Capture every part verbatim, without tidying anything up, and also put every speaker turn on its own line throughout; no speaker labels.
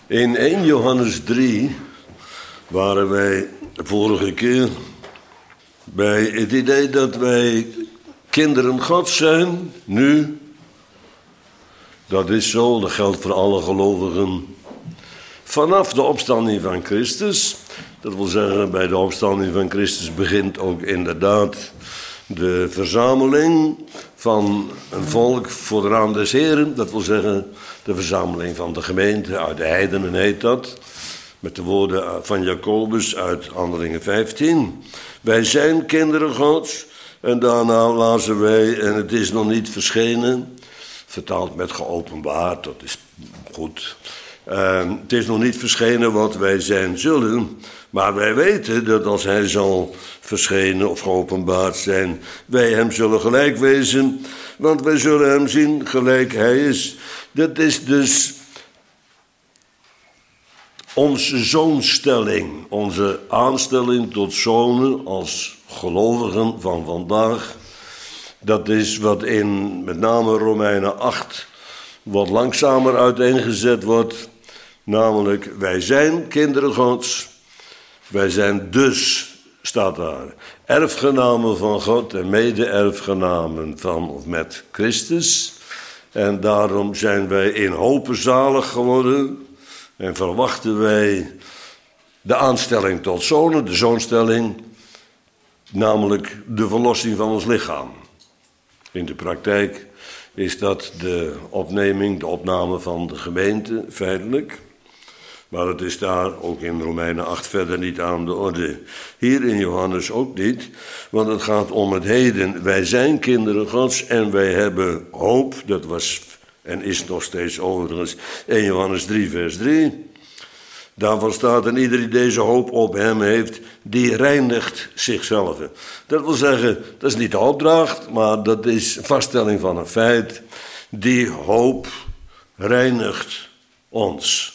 In eerste Johannes drie waren wij de vorige keer bij het idee dat wij kinderen Gods zijn, nu. Dat is zo, dat geldt voor alle gelovigen. Vanaf de opstanding van Christus, dat wil zeggen bij de opstanding van Christus begint ook inderdaad de verzameling van een volk voor de raam des Heren. Dat wil zeggen de verzameling van de gemeente uit de heidenen heet dat. Met de woorden van Jacobus uit Handelingen vijftien. Wij zijn kinderen Gods. En daarna lazen wij, en het is nog niet verschenen. Vertaald met geopenbaard, dat is goed. Uh, het is nog niet verschenen wat wij zijn zullen. Maar wij weten dat als hij zal verschenen of geopenbaard zijn, wij hem zullen gelijk wezen. Want wij zullen hem zien gelijk hij is. Dat is dus onze zoonstelling. Onze aanstelling tot zonen als gelovigen van vandaag. Dat is wat in met name Romeinen acht wat langzamer uiteengezet wordt. Namelijk, wij zijn kinderen Gods. Wij zijn dus, staat daar, erfgenamen van God en mede-erfgenamen van of met Christus. En daarom zijn wij in hopen zalig geworden. En verwachten wij de aanstelling tot zonen, de zoonstelling. Namelijk de verlossing van ons lichaam. In de praktijk is dat de opneming, de opname van de gemeente, feitelijk. Maar het is daar ook in Romeinen acht verder niet aan de orde. Hier in Johannes ook niet, want het gaat om het heden. Wij zijn kinderen Gods en wij hebben hoop. Dat was en is nog steeds overigens eerste Johannes drie vers drie. Daarvan staat en ieder die deze hoop op hem heeft, die reinigt zichzelf. Dat wil zeggen, dat is niet de opdracht, maar dat is vaststelling van een feit. Die hoop reinigt ons.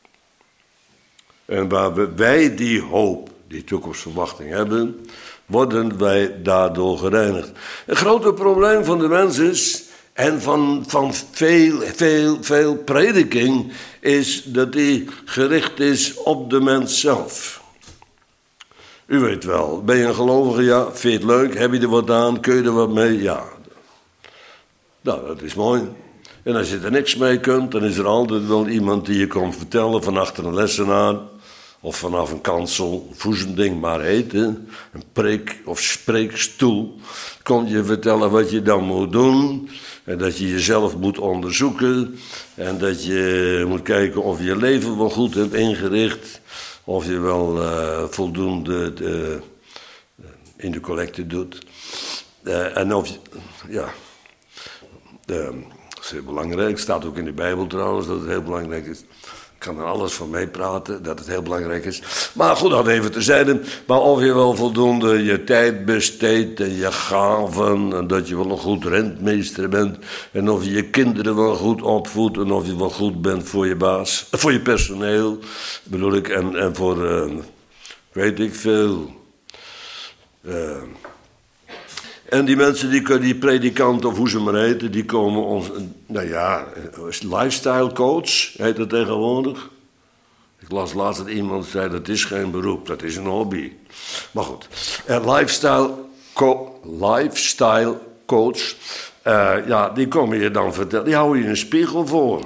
En waar we, wij die hoop, die toekomstverwachting hebben, worden wij daardoor gereinigd. Het grote probleem van de mens is, en van, van veel, veel, veel prediking, is dat die gericht is op de mens zelf. U weet wel, ben je een gelovige? Ja, vind je het leuk? Heb je er wat aan? Kun je er wat mee? Ja. Nou, dat is mooi. En als je er niks mee kunt, dan is er altijd wel iemand die je komt vertellen van achter een lessenaar. Of vanaf een kansel, hoe zo'n ding maar heet, hè? Een preek of spreekstoel. Kon je vertellen wat je dan moet doen. En dat je jezelf moet onderzoeken. En dat je moet kijken of je je leven wel goed hebt ingericht. Of je wel uh, voldoende de, uh, in de collecte doet. Uh, en of je, ja, uh, dat is heel belangrijk. Het staat ook in de Bijbel trouwens dat het heel belangrijk is. Ik kan er alles van meepraten, dat het heel belangrijk is. Maar goed, dat even terzijde. Maar of je wel voldoende je tijd besteedt en je gaven. En dat je wel een goed rentmeester bent. En of je je kinderen wel goed opvoedt. En of je wel goed bent voor je baas. Voor je personeel, bedoel ik. En, en voor, uh, weet ik veel. Uh, En die mensen, die, die predikanten of hoe ze maar heten, die komen ons, nou ja, lifestyle coach heet dat tegenwoordig. Ik las laatst dat iemand zei, dat is geen beroep, dat is een hobby. Maar goed, en lifestyle, co- lifestyle coach, uh, ja, die komen je dan vertellen, die houden je een spiegel voor.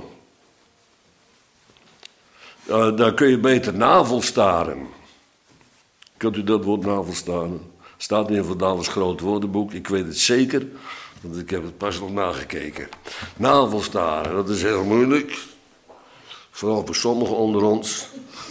Uh, daar kun je beter navelstaren. Kunt u dat woord navelstaren? Staat in Van Dalens groot woordenboek. Ik weet het zeker, want ik heb het pas nog nagekeken. Navelstaren, dat is heel moeilijk. Vooral voor sommigen onder ons.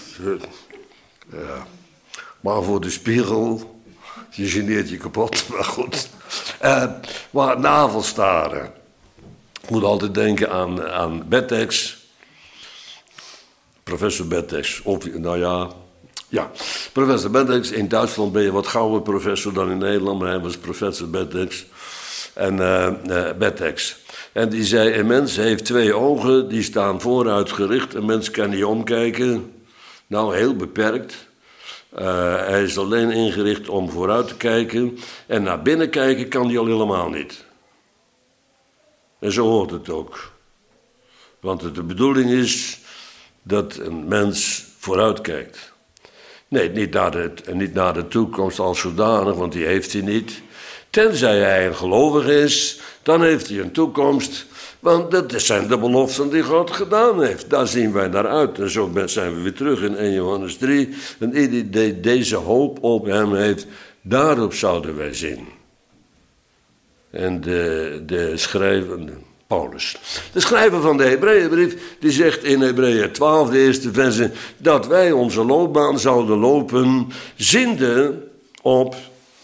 Ja. Maar voor de spiegel, je geneert je kapot, maar goed. Uh, maar navelstaren. Ik moet altijd denken aan, aan Bettex. Professor Bettex. Of, nou ja... Ja, professor Bettex. In Duitsland ben je wat gauwer professor dan in Nederland, maar hij was professor Bettex. En uh, uh, Bettex. En die zei, een mens heeft twee ogen, die staan vooruit gericht. Een mens kan niet omkijken. Nou, heel beperkt. Uh, hij is alleen ingericht om vooruit te kijken. En naar binnen kijken kan hij al helemaal niet. En zo hoort het ook. Want het de bedoeling is dat een mens vooruitkijkt. Nee, niet naar, de, niet naar de toekomst als zodanig, want die heeft hij niet. Tenzij hij een gelovige is, dan heeft hij een toekomst. Want dat zijn de beloften die God gedaan heeft. Daar zien wij naar uit. En zo zijn we weer terug in Eerste Johannes drie. En ieder die deze hoop op hem heeft, daarop zouden wij zien. En de, de schrijvende, Paulus. De schrijver van de Hebreeënbrief, die zegt in Hebreeën twaalf, de eerste versen, dat wij onze loopbaan zouden lopen, ziende op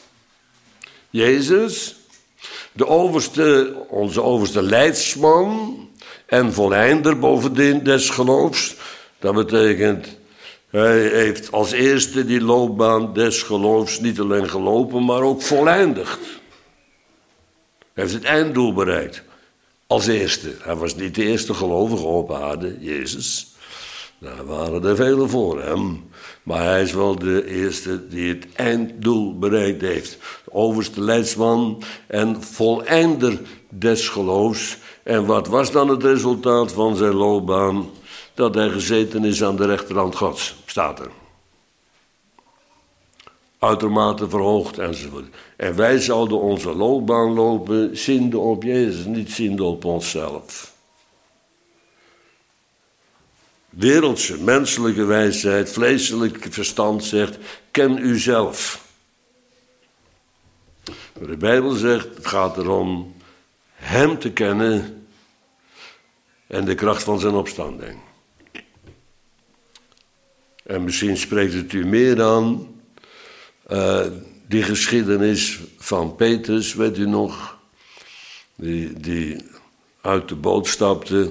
Jezus, de overste, onze overste leidsman en voleinder bovendien des geloofs. Dat betekent, hij heeft als eerste die loopbaan des geloofs niet alleen gelopen, maar ook voleindigd. Hij heeft het einddoel bereikt. Als eerste. Hij was niet de eerste gelovige op aarde, Jezus. Daar waren er velen voor hem. Maar hij is wel de eerste die het einddoel bereikt heeft. De overste leidsman en voleinder des geloofs. En wat was dan het resultaat van zijn loopbaan? Dat hij gezeten is aan de rechterhand Gods, staat er. Uitermate verhoogd enzovoort. En wij zouden onze loopbaan lopen, ziende op Jezus, niet ziende op onszelf. Wereldse, menselijke wijsheid, vleeselijk verstand zegt, ken uzelf. De Bijbel zegt, het gaat erom hem te kennen en de kracht van zijn opstanding. En misschien spreekt het u meer aan, uh, die geschiedenis van Petrus, weet u nog, die, die uit de boot stapte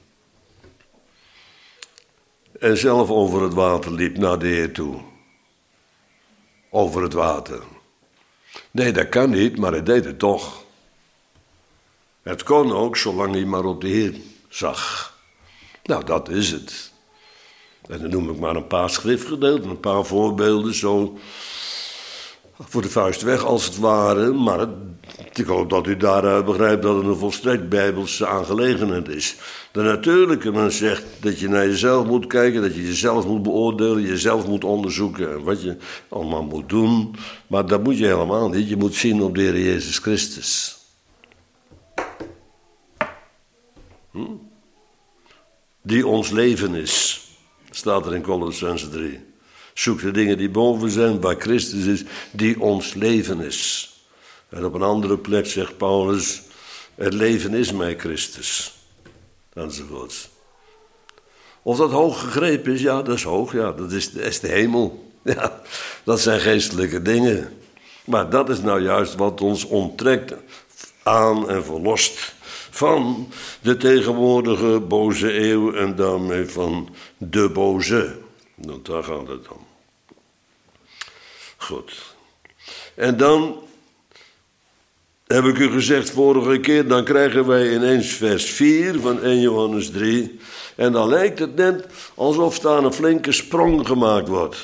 en zelf over het water liep naar de Heer toe. Over het water. Nee, dat kan niet, maar hij deed het toch. Het kon ook, zolang hij maar op de Heer zag. Nou, dat is het. En dan noem ik maar een paar schriftgedeelten, een paar voorbeelden, zo voor de vuist weg als het ware. Maar het, ik hoop dat u daaruit begrijpt dat het een volstrekt bijbelse aangelegenheid is. De natuurlijke mens zegt dat je naar jezelf moet kijken, dat je jezelf moet beoordelen, jezelf moet onderzoeken en wat je allemaal moet doen. Maar dat moet je helemaal niet. Je moet zien op de Heer Jezus Christus. Hm? Die ons leven is, staat er in Kolossenzen drie. Zoek de dingen die boven zijn, waar Christus is, die ons leven is. En op een andere plek zegt Paulus, het leven is mij Christus. Enzovoorts. Of dat hoog gegrepen is, ja, dat is hoog, ja, dat is, dat is de hemel. Ja, dat zijn geestelijke dingen. Maar dat is nou juist wat ons onttrekt aan en verlost van de tegenwoordige boze eeuw en daarmee van de boze. Want daar gaat het om. Goed. En dan heb ik u gezegd vorige keer, dan krijgen wij ineens vers vier van Eerste Johannes drie. En dan lijkt het net alsof daar een flinke sprong gemaakt wordt.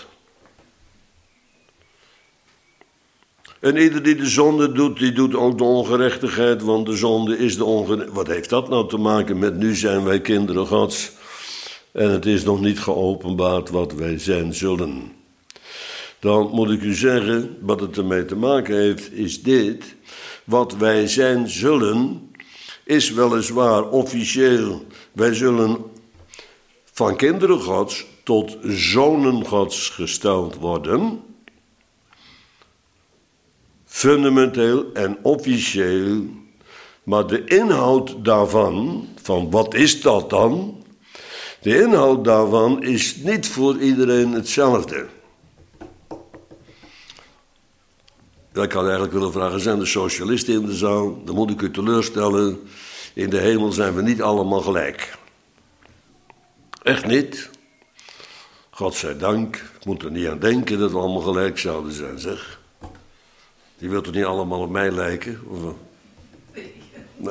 En ieder die de zonde doet, die doet ook de ongerechtigheid, want de zonde is de ongerechtigheid. Wat heeft dat nou te maken met nu zijn wij kinderen Gods? En het is nog niet geopenbaard wat wij zijn zullen. Dan moet ik u zeggen, wat het ermee te maken heeft, is dit. Wat wij zijn zullen, is weliswaar officieel. Wij zullen van kinderen Gods tot zonen Gods gesteld worden. Fundamenteel en officieel. Maar de inhoud daarvan, van wat is dat dan? De inhoud daarvan is niet voor iedereen hetzelfde. Ik had eigenlijk willen vragen, zijn er socialisten in de zaal? Dan moet ik u teleurstellen. In de hemel zijn we niet allemaal gelijk. Echt niet. Godzijdank. Ik moet er niet aan denken dat we allemaal gelijk zouden zijn, zeg. Die wilt toch niet allemaal op mij lijken? Of... Nee.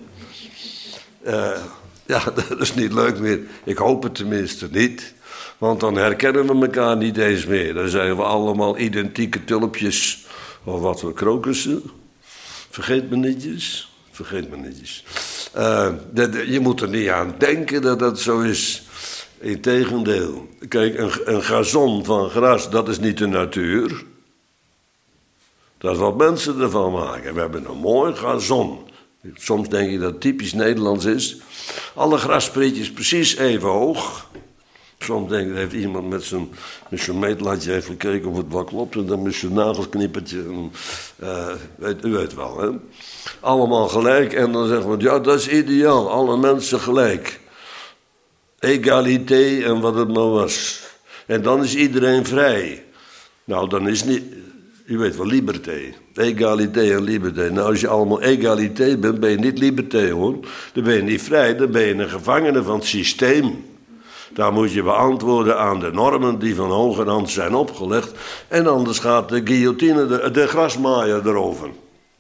Uh, ja, dat is niet leuk meer. Ik hoop het tenminste niet. Want dan herkennen we elkaar niet eens meer. Dan zijn we allemaal identieke tulpjes. Of wat voor krokussen. Vergeet me nietjes. Vergeet me nietjes. Uh, de, de, je moet er niet aan denken dat dat zo is. Integendeel. Kijk, een, een gazon van gras, dat is niet de natuur. Dat is wat mensen ervan maken. We hebben een mooi gazon. Soms denk ik dat het typisch Nederlands is. Alle grassprietjes precies even hoog. Soms denk ik, heeft iemand met zijn, met zijn meetlatje even gekeken of het wel klopt. En dan met zijn nagelknippertje. Uh, weet, u weet wel, hè. Allemaal gelijk. En dan zeggen we, ja, dat is ideaal. Alle mensen gelijk. Egalité en wat het maar was. En dan is iedereen vrij. Nou, dan is niet... U weet wel, liberté. Egalité en liberté. Nou, als je allemaal egalité bent, ben je niet liberté, hoor. Dan ben je niet vrij, dan ben je een gevangene van het systeem. Daar moet je beantwoorden aan de normen die van hoger hand zijn opgelegd. En anders gaat de guillotine, de, de grasmaaier erover.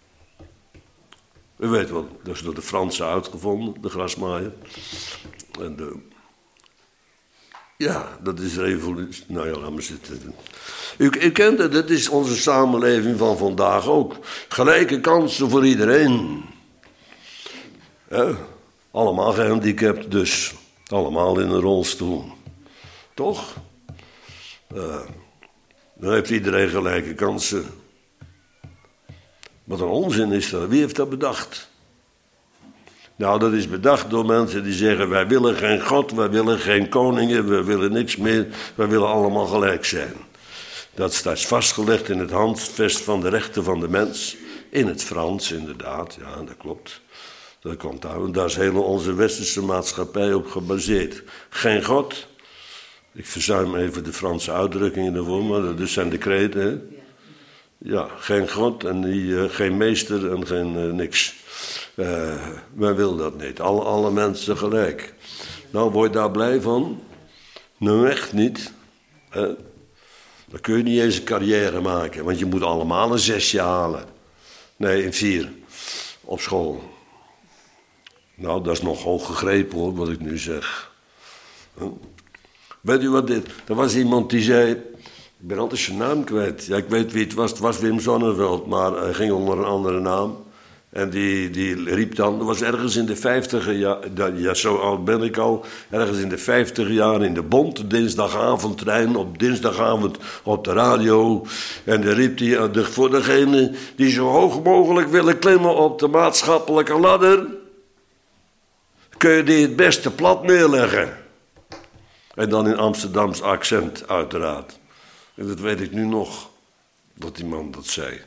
U weet wel, dat is door de Fransen uitgevonden, de grasmaaier. En de... Ja, dat is revolutie. Nou ja, laat maar zitten. U, u kent het, dat is onze samenleving van vandaag ook. Gelijke kansen voor iedereen. Ja, allemaal gehandicapt dus. Allemaal in een rolstoel. Toch? Uh, dan heeft iedereen gelijke kansen. Wat een onzin is dat. Wie heeft dat bedacht? Nou, dat is bedacht door mensen die zeggen... wij willen geen God, wij willen geen koningen, wij willen niks meer... wij willen allemaal gelijk zijn. Dat staat vastgelegd in het handvest van de rechten van de mens. In het Frans, inderdaad. Ja, dat klopt. Dat komt daar. Daar is hele onze westerse maatschappij op gebaseerd. Geen God. Ik verzuim even de Franse uitdrukkingen ervoor, maar dat zijn de kreten, hè? Ja, geen God en die, uh, geen meester en geen uh, niks. Uh, men wil dat niet. Alle, alle mensen gelijk. Nou, word je daar blij van? Nou, echt niet. Uh, dan kun je niet eens een carrière maken, want je moet allemaal een zesje halen. Nee, een vier. Op school. Nou, dat is nog hoog gegrepen, hoor, wat ik nu zeg. Huh? Weet u wat dit... Er was iemand die zei... Ik ben altijd zijn naam kwijt. Ja, ik weet wie het was. Het was Wim Sonneveld, maar hij ging onder een andere naam. En die, die riep dan... Dat was ergens in de vijftiger jaar... Ja, zo oud ben ik al. Ergens in de vijftig jaar in de Bond. Dinsdagavondtrein. Op dinsdagavond op de radio. En dan riep hij... De, voor degene die zo hoog mogelijk willen klimmen op de maatschappelijke ladder... kun je die het beste plat neerleggen. En dan in Amsterdams accent, uiteraard. En dat weet ik nu nog, dat die man dat zei.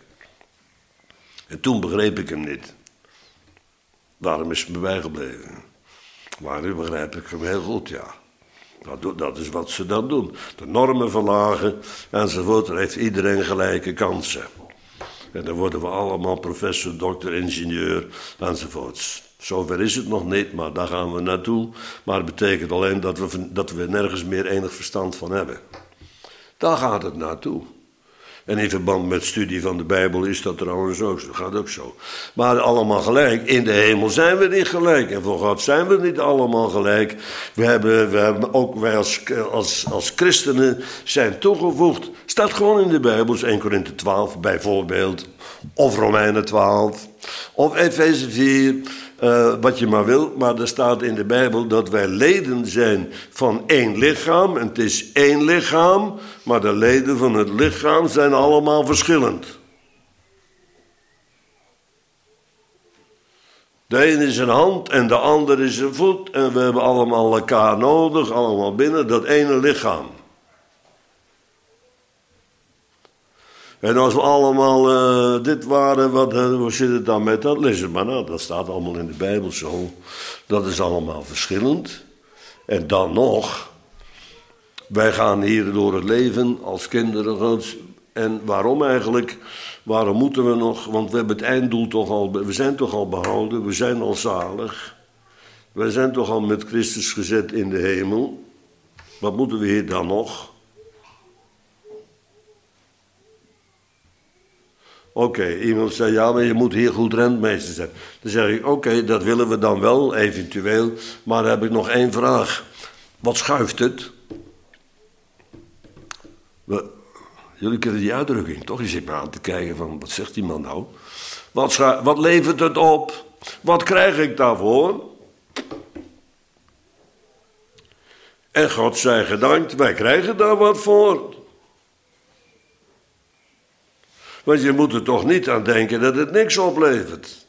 En toen begreep ik hem niet. Daarom is het me bijgebleven. Maar nu begrijp ik hem heel goed, ja. Dat, dat is wat ze dan doen. De normen verlagen enzovoort. Dan heeft iedereen gelijke kansen. En dan worden we allemaal professor, dokter, ingenieur enzovoorts. Zover is het nog niet, maar daar gaan we naartoe. Maar het betekent alleen dat we, dat we nergens meer enig verstand van hebben. Daar gaat het naartoe. En in verband met studie van de Bijbel is dat trouwens ook zo. Dat gaat ook zo. Maar allemaal gelijk. In de hemel zijn we niet gelijk. En voor God zijn we niet allemaal gelijk. We hebben, we hebben ook wij als, als, als christenen zijn toegevoegd. Staat gewoon in de Bijbel. Eerste Korinthe twaalf bijvoorbeeld. Of Romeinen twaalf. Of Efeze vier. Uh, wat je maar wil, maar er staat in de Bijbel dat wij leden zijn van één lichaam. En het is één lichaam, maar de leden van het lichaam zijn allemaal verschillend. De een is een hand en de ander is een voet. En we hebben allemaal elkaar nodig, allemaal binnen dat ene lichaam. En als we allemaal uh, dit waren, wat, uh, hoe zit het dan met dat? Lees het maar nou, dat staat allemaal in de Bijbel zo. Dat is allemaal verschillend. En dan nog, wij gaan hier door het leven als kinderen. En waarom eigenlijk? Waarom moeten we nog? Want we hebben het einddoel toch al, we zijn toch al behouden, we zijn al zalig. Wij zijn toch al met Christus gezet in de hemel. Wat moeten we hier dan nog? Oké, okay, iemand zei, ja, maar je moet hier goed rentmeester zijn. Dan zeg ik, oké, okay, dat willen we dan wel, eventueel. Maar dan heb ik nog één vraag. Wat schuift het? We, jullie kennen die uitdrukking, toch? Je zit me aan te kijken van, wat zegt die man nou? Wat, schuift, wat levert het op? Wat krijg ik daarvoor? En God zij gedankt, wij krijgen daar wat voor. Want je moet er toch niet aan denken dat het niks oplevert.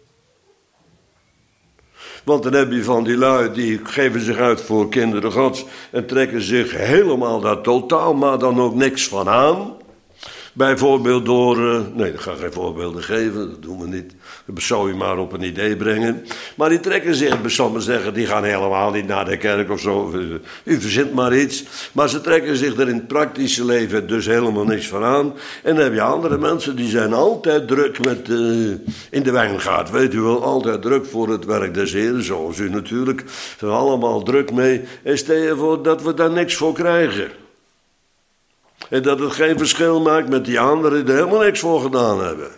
Want dan heb je van die lui, die geven zich uit voor kinderen Gods en trekken zich helemaal daar totaal, maar dan ook niks van aan. Bijvoorbeeld door, uh, nee, ik ga geen voorbeelden geven, dat doen we niet. Dat zou je maar op een idee brengen. Maar die trekken zich, sommigen zeggen, die gaan helemaal niet naar de kerk of zo. U verzint maar iets. Maar ze trekken zich er in het praktische leven dus helemaal niks van aan. En dan heb je andere mensen, die zijn altijd druk met, uh, in de wijngaard. Weet u wel, altijd druk voor het werk des Heren, zoals u natuurlijk. Ze zijn allemaal druk mee. En stel je voor dat we daar niks voor krijgen. En dat het geen verschil maakt met die anderen die er helemaal niks voor gedaan hebben.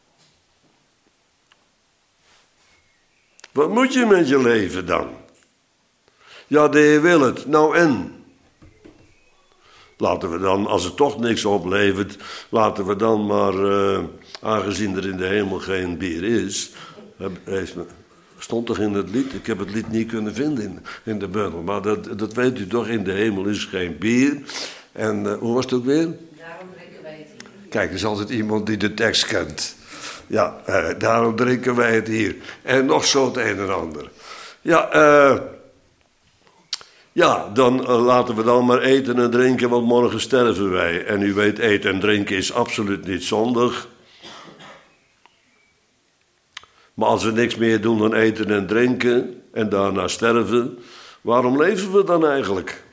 Wat moet je met je leven dan? Ja, de Heer wil het. Nou en? Laten we dan, als het toch niks oplevert, laten we dan maar, uh, aangezien er in de hemel geen bier is, heeft me, stond toch in het lied, ik heb het lied niet kunnen vinden in, in de Bijbel, maar dat, dat weet u toch, in de hemel is geen bier. En uh, hoe was het ook weer?
Daarom drinken wij het hier.
Kijk, er is altijd iemand die de tekst kent. Ja, uh, daarom drinken wij het hier. En nog zo het een en ander. Ja, uh, ja dan uh, laten we dan maar eten en drinken, want morgen sterven wij. En u weet, eten en drinken is absoluut niet zondig. Maar als we niks meer doen dan eten en drinken en daarna sterven, waarom leven we dan eigenlijk?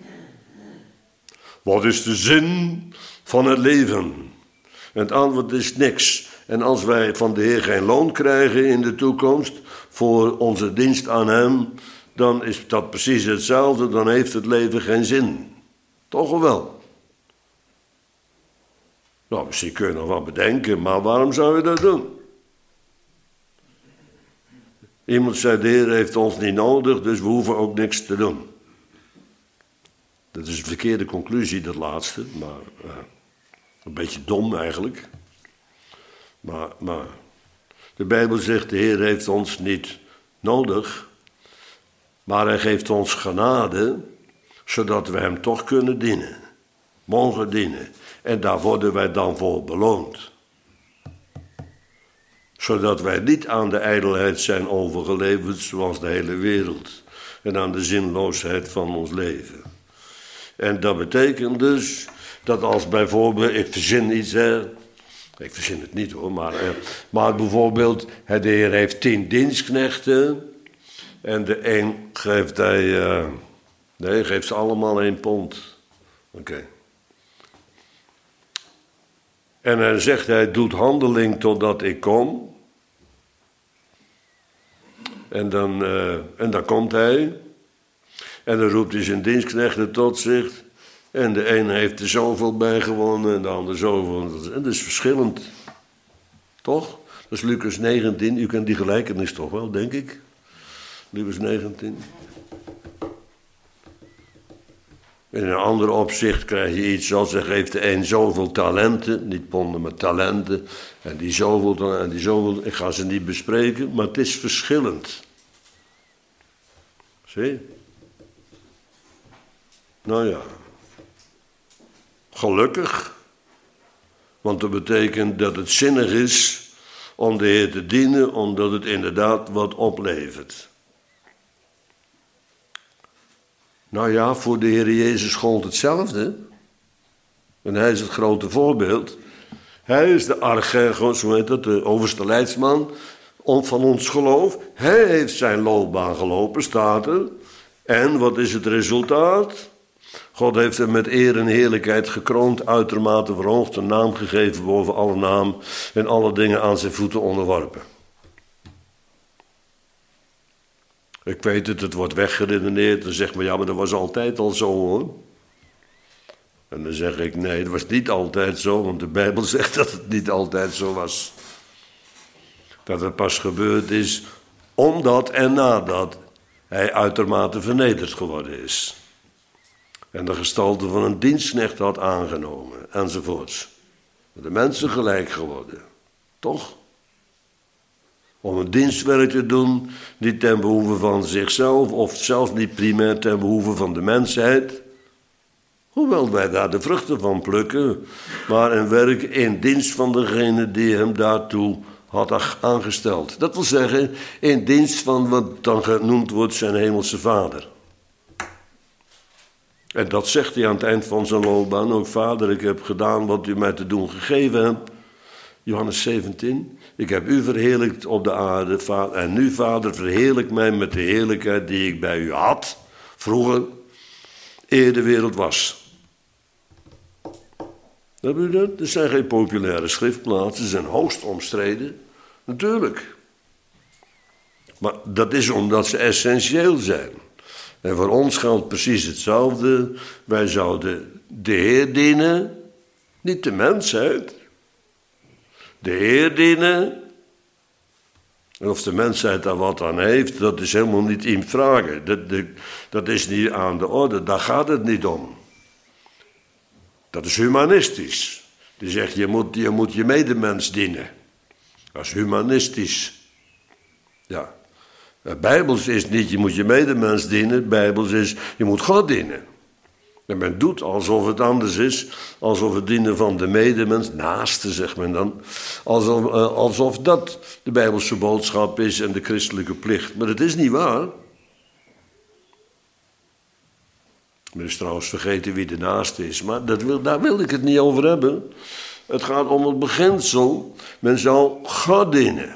Wat is de zin van het leven? En het antwoord is niks. En als wij van de Heer geen loon krijgen in de toekomst voor onze dienst aan Hem, dan is dat precies hetzelfde, dan heeft het leven geen zin. Toch of wel? Nou, misschien kun je nog wat bedenken, maar waarom zou je dat doen? Iemand zei, de Heer heeft ons niet nodig, dus we hoeven ook niks te doen. Dat is een verkeerde conclusie, dat laatste, maar uh, een beetje dom eigenlijk. Maar, maar de Bijbel zegt, de Heer heeft ons niet nodig, maar Hij geeft ons genade, zodat we Hem toch kunnen dienen, mogen dienen. En daar worden wij dan voor beloond. Zodat wij niet aan de ijdelheid zijn overgeleverd, zoals de hele wereld, en aan de zinloosheid van ons leven. En dat betekent dus dat als bijvoorbeeld, ik verzin iets, hè, ik verzin het niet hoor, maar, eh, maar bijvoorbeeld, de Heer heeft tien dienstknechten en de een geeft hij, uh, nee, geeft ze allemaal één pond. Oké. Okay. En dan zegt hij, doet handeling totdat ik kom. En dan, uh, en dan komt hij. En dan roept hij zijn dienstknechten tot zich. En de ene heeft er zoveel bij gewonnen en de ander zoveel. En dat is verschillend. Toch? Dat is Lucas negentien. U kent die gelijkenis toch wel, denk ik. Lucas negentien. In een ander opzicht krijg je iets zoals hij geeft de een zoveel talenten. Niet ponden, maar talenten. En die zoveel en die zoveel. Ik ga ze niet bespreken, maar het is verschillend. Zie je? Nou ja. Gelukkig. Want dat betekent dat het zinnig is om de Heer te dienen, omdat het inderdaad wat oplevert. Nou ja, voor de Heer Jezus gold hetzelfde. En hij is het grote voorbeeld. Hij is de archergos, hoe heet dat, de overste leidsman van ons geloof. Hij heeft zijn loopbaan gelopen, staat er. En wat is het resultaat? God heeft hem met eer en heerlijkheid gekroond, uitermate verhoogd, een naam gegeven boven alle naam en alle dingen aan zijn voeten onderworpen. Ik weet het, het wordt weggeredeneerd en zegt maar ja, maar dat was altijd al zo hoor. En dan zeg ik nee, dat was niet altijd zo, want de Bijbel zegt dat het niet altijd zo was. Dat het pas gebeurd is omdat en nadat hij uitermate vernederd geworden is. En de gestalte van een dienstknecht had aangenomen, enzovoorts. De mensen gelijk geworden. Toch? Om een dienstwerk te doen, niet ten behoeve van zichzelf of zelfs niet primair ten behoeve van de mensheid. Hoewel wij daar de vruchten van plukken, maar een werk in dienst van degene die hem daartoe had aangesteld. Dat wil zeggen, in dienst van wat dan genoemd wordt zijn hemelse Vader. En dat zegt hij aan het eind van zijn loopbaan ook. Vader, ik heb gedaan wat u mij te doen gegeven hebt. Johannes zeventien. Ik heb u verheerlijkt op de aarde. Vader, en nu, Vader, verheerlijk mij met de heerlijkheid die ik bij u had. Vroeger, eer de wereld was. Heb u dat? Er zijn geen populaire schriftplaatsen. Ze zijn hoogst omstreden. Natuurlijk. Maar dat is omdat ze essentieel zijn. En voor ons geldt precies hetzelfde. Wij zouden de Heer dienen, niet de mensheid. De Heer dienen. En of de mensheid daar wat aan heeft, dat is helemaal niet in vragen. Dat, dat, dat is niet aan de orde, daar gaat het niet om. Dat is humanistisch. Die zegt, je moet je, moet je medemens dienen. Dat is humanistisch. Ja. Het Bijbels is niet, je moet je medemens dienen. Het Bijbels is, je moet God dienen. En men doet alsof het anders is. Alsof het dienen van de medemens, naaste zegt men dan. Alsof, alsof dat de Bijbelse boodschap is en de christelijke plicht. Maar het is niet waar. Men is trouwens vergeten wie de naaste is. Maar dat wil, daar wil ik het niet over hebben. Het gaat om het beginsel. Men zal God dienen.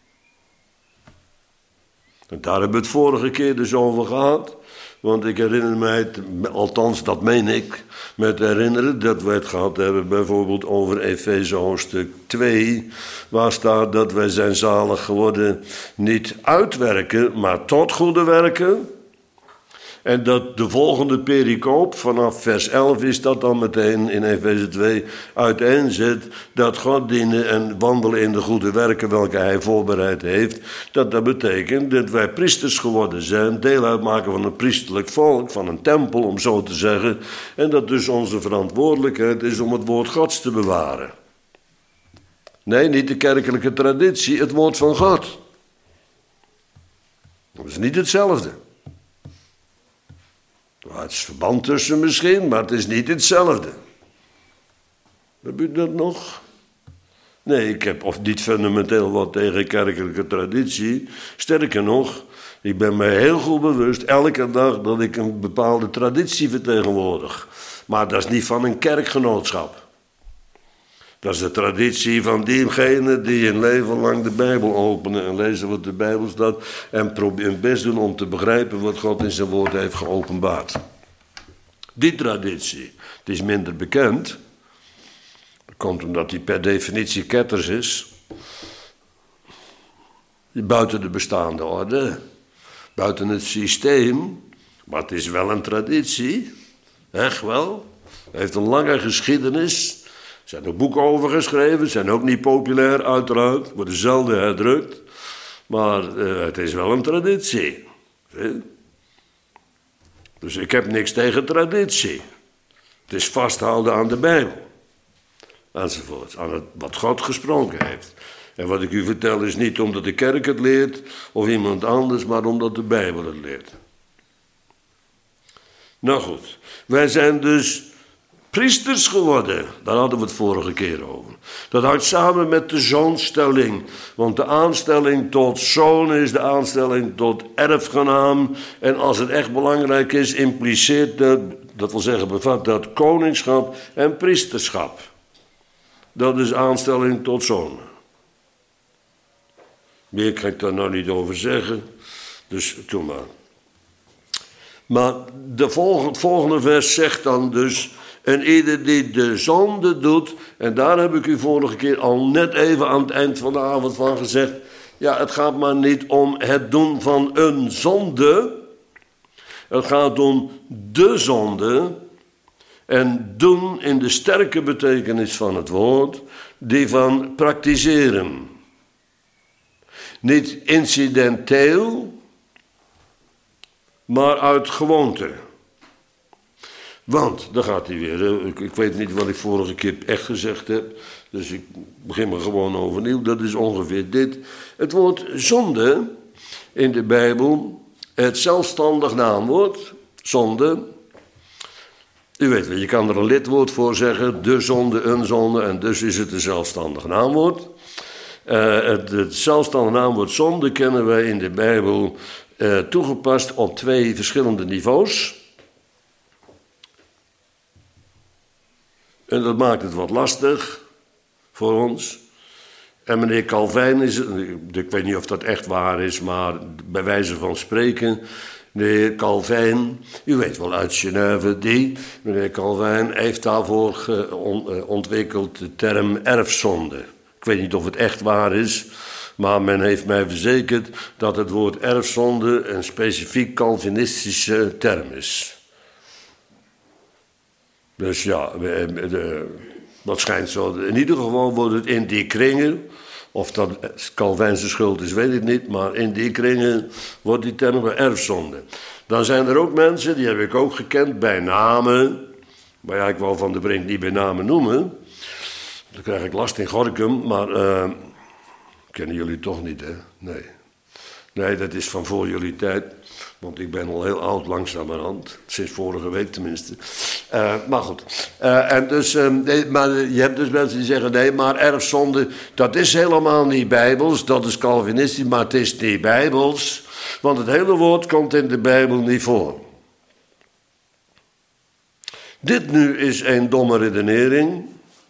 En daar hebben we het vorige keer dus over gehad. Want ik herinner mij, althans dat meen ik, met herinneren dat we het gehad hebben bijvoorbeeld over Efeze hoofdstuk twee. Waar staat dat wij zijn zalig geworden niet uitwerken, maar tot goede werken. En dat de volgende pericoop, vanaf vers elf is dat dan meteen in Efeze twee, uiteenzet dat God dienen en wandelen in de goede werken welke hij voorbereid heeft. Dat dat betekent dat wij priesters geworden zijn, deel uitmaken van een priesterlijk volk, van een tempel om zo te zeggen. En dat dus onze verantwoordelijkheid is om het woord Gods te bewaren. Nee, niet de kerkelijke traditie, het woord van God. Dat is niet hetzelfde. Het is verband tussen misschien, maar het is niet hetzelfde. Heb u dat nog? Nee, ik heb of niet fundamenteel wat tegen kerkelijke traditie. Sterker nog, ik ben mij heel goed bewust elke dag dat ik een bepaalde traditie vertegenwoordig. Maar dat is niet van een kerkgenootschap. Dat is de traditie van diegene die een leven lang de Bijbel openen en lezen wat de Bijbel staat en proberen best doen om te begrijpen wat God in zijn woord heeft geopenbaard. Die traditie, die is minder bekend. Dat komt omdat die per definitie ketters is. Buiten de bestaande orde, buiten het systeem, maar het is wel een traditie. Echt wel. Het heeft een lange geschiedenis. Er zijn ook boeken over geschreven, zijn ook niet populair uiteraard, worden zelden herdrukt. Maar uh, het is wel een traditie. Zie? Dus ik heb niks tegen traditie. Het is vasthouden aan de Bijbel. Enzovoort, aan het, wat God gesproken heeft. En wat ik u vertel is niet omdat de kerk het leert of iemand anders, maar omdat de Bijbel het leert. Nou goed, wij zijn dus priesters geworden, daar hadden we het vorige keer over. Dat hangt samen met de zoonstelling. Want de aanstelling tot zoon is de aanstelling tot erfgenaam. En als het echt belangrijk is, impliceert dat, dat wil zeggen, bevat dat koningschap en priesterschap. Dat is aanstelling tot zoon. Meer kan ik daar nou niet over zeggen. Dus doe maar. Maar de volgende, het volgende vers zegt dan dus: en ieder die de zonde doet, en daar heb ik u vorige keer al net even aan het eind van de avond van gezegd, ja, het gaat maar niet om het doen van een zonde, het gaat om de zonde, en doen in de sterke betekenis van het woord, die van praktiseren. Niet incidenteel, maar uit gewoonte. Want, daar gaat hij weer. Hè. Ik, ik weet niet wat ik vorige keer echt gezegd heb. Dus ik begin maar gewoon overnieuw. Dat is ongeveer dit. Het woord zonde in de Bijbel, het zelfstandig naamwoord, zonde. U weet wel, je kan er een lidwoord voor zeggen, de zonde, een zonde, en dus is het een zelfstandig naamwoord. Uh, het, het zelfstandig naamwoord zonde kennen wij in de Bijbel uh, toegepast op twee verschillende niveaus. En dat maakt het wat lastig voor ons. En meneer Calvijn is, ik weet niet of dat echt waar is, maar bij wijze van spreken, meneer Calvijn, u weet wel uit Genève, die, meneer Calvijn heeft daarvoor ge, on, ontwikkeld de term erfzonde. Ik weet niet of het echt waar is, maar men heeft mij verzekerd dat het woord erfzonde een specifiek Calvinistische term is. Dus ja, de, dat schijnt zo. In ieder geval wordt het in die kringen, of dat Calvijnse schuld is, weet ik niet, maar in die kringen wordt die term erfzonde. Dan zijn er ook mensen, die heb ik ook gekend, bij namen, maar ja, ik wou Van der Brink niet bij namen noemen. Dan krijg ik last in Gorinchem, maar uh, kennen jullie toch niet, hè? Nee. Nee, dat is van voor jullie tijd. Want ik ben al heel oud langzamerhand. Sinds vorige week tenminste. Uh, maar goed. Uh, en dus, uh, nee, maar je hebt dus mensen die zeggen, nee, maar erfzonde, dat is helemaal niet bijbels. Dat is Calvinistisch, maar het is niet bijbels. Want het hele woord komt in de Bijbel niet voor. Dit nu is een domme redenering.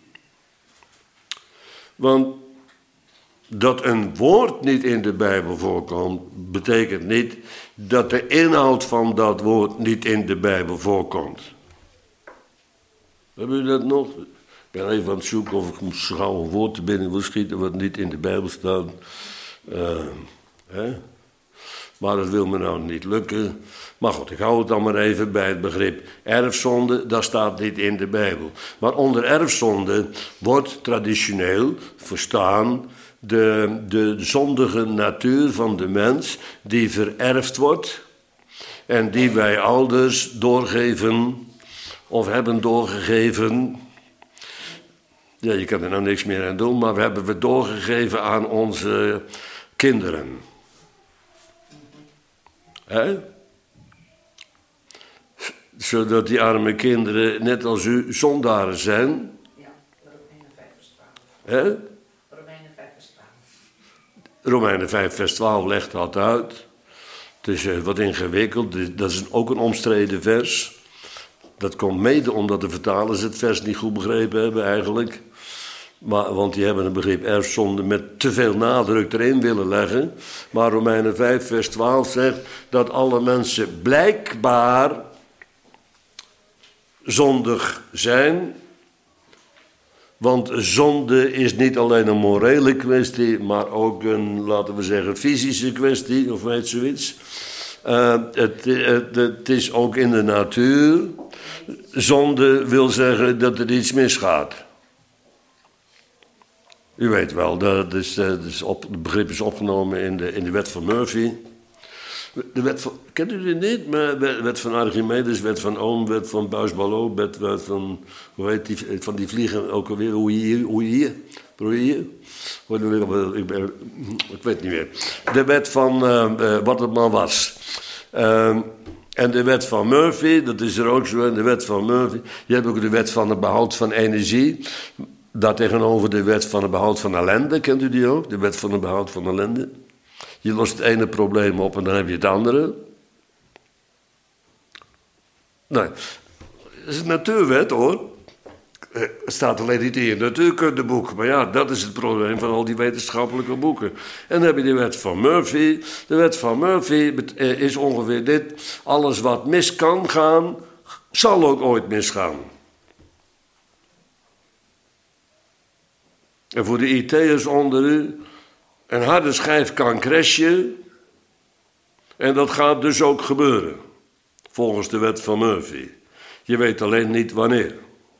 Want dat een woord niet in de Bijbel voorkomt, betekent niet dat de inhoud van dat woord niet in de Bijbel voorkomt. Hebben jullie dat nog? Ik ben even aan het zoeken of ik gauw een woord te binnen wil schieten wat niet in de Bijbel staat. Uh, hè? Maar dat wil me nou niet lukken. Maar goed, ik hou het dan maar even bij het begrip erfzonde. Dat staat niet in de Bijbel. Maar onder erfzonde wordt traditioneel verstaan de, de zondige natuur van de mens die vererfd wordt. En die wij ouders doorgeven of hebben doorgegeven. Ja, je kan er nou niks meer aan doen, maar we hebben we doorgegeven aan onze kinderen. Hè? Zodat die arme kinderen, net als u, zondaren zijn.
Ja, Romeinen vijf vers twaalf.
Hè?
Romeinen vijf vers twaalf.
Romeinen vijf vers twaalf legt dat uit. Het is uh, wat ingewikkeld, dat is ook een omstreden vers. Dat komt mede omdat de vertalers het vers niet goed begrepen hebben eigenlijk. Maar, want die hebben een begrip erfzonde met te veel nadruk erin willen leggen. Maar Romeinen vijf vers twaalf zegt dat alle mensen blijkbaar zondig zijn. Want zonde is niet alleen een morele kwestie, maar ook een, laten we zeggen, fysische kwestie, of weet zoiets. Uh, het, het, het is ook in de natuur. Zonde wil zeggen dat er iets misgaat. U weet wel, dat is, dat is op, het begrip is opgenomen in de, in de wet van Murphy. De wet van, kent u die niet? De wet van Archimedes, wet van Ohm, wet van Buys-Ballot, wet, wet van, hoe heet die, van die vliegen ook alweer, hoe hier, hoe hier, hoe hier. Ik, ben, ik weet niet meer. De wet van uh, uh, wat het maar was. Uh, en de wet van Murphy, dat is er ook zo, de wet van Murphy. Je hebt ook de wet van het behoud van energie. Daartegenover de wet van het behoud van ellende, kent u die ook? De wet van het behoud van ellende. Je lost het ene probleem op en dan heb je het andere. Nee, dat is een natuurwet hoor. Het staat alleen niet in het natuurkundeboek. Maar ja, dat is het probleem van al die wetenschappelijke boeken. En dan heb je de wet van Murphy. De wet van Murphy is ongeveer dit. Alles wat mis kan gaan, zal ook ooit misgaan. En voor de I T'ers onder u, een harde schijf kan crashen. En dat gaat dus ook gebeuren. Volgens de wet van Murphy. Je weet alleen niet wanneer.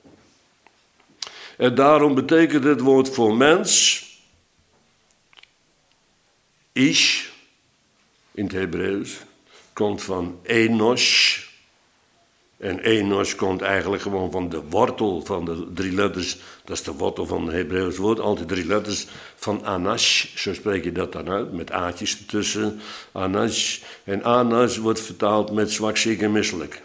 En daarom betekent het woord voor mens, ish, in het Hebreeuws, komt van enos. En enos komt eigenlijk gewoon van de wortel van de drie letters. Dat is de wortel van het Hebreeuws woord. Al die drie letters van anash. Zo spreek je dat dan uit. Met aatjes ertussen. Anash. En anash wordt vertaald met zwak, ziek en misselijk.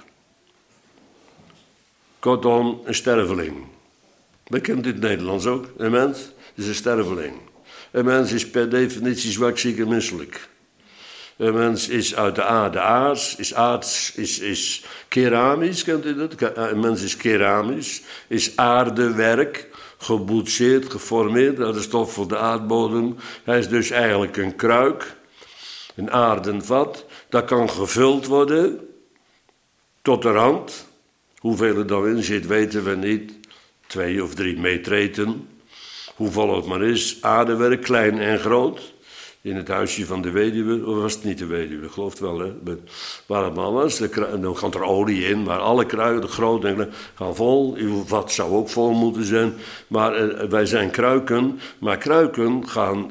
Kortom, een sterveling. Dat kent in het Nederlands ook. Een mens is een sterveling. Een mens is per definitie zwak, ziek en misselijk. Een mens is uit de aarde aards, is aards, is, is keramisch, kent u dat? Een mens is keramisch, is aardewerk, geboetseerd, geformeerd uit de stof van de aardbodem. Hij is dus eigenlijk een kruik, een aarden vat, dat kan gevuld worden tot de rand. Hoeveel er dan in zit, weten we niet. Twee of drie metreten. Hoeveel het maar is, aardewerk, klein en groot. In het huisje van de weduwe, of was het niet de weduwe, ik geloof het wel, hè? Waar het maar was, dan gaat er olie in, maar alle kruiken, de grote en klein, gaan vol. Uw vat zou ook vol moeten zijn, maar eh, wij zijn kruiken, maar kruiken gaan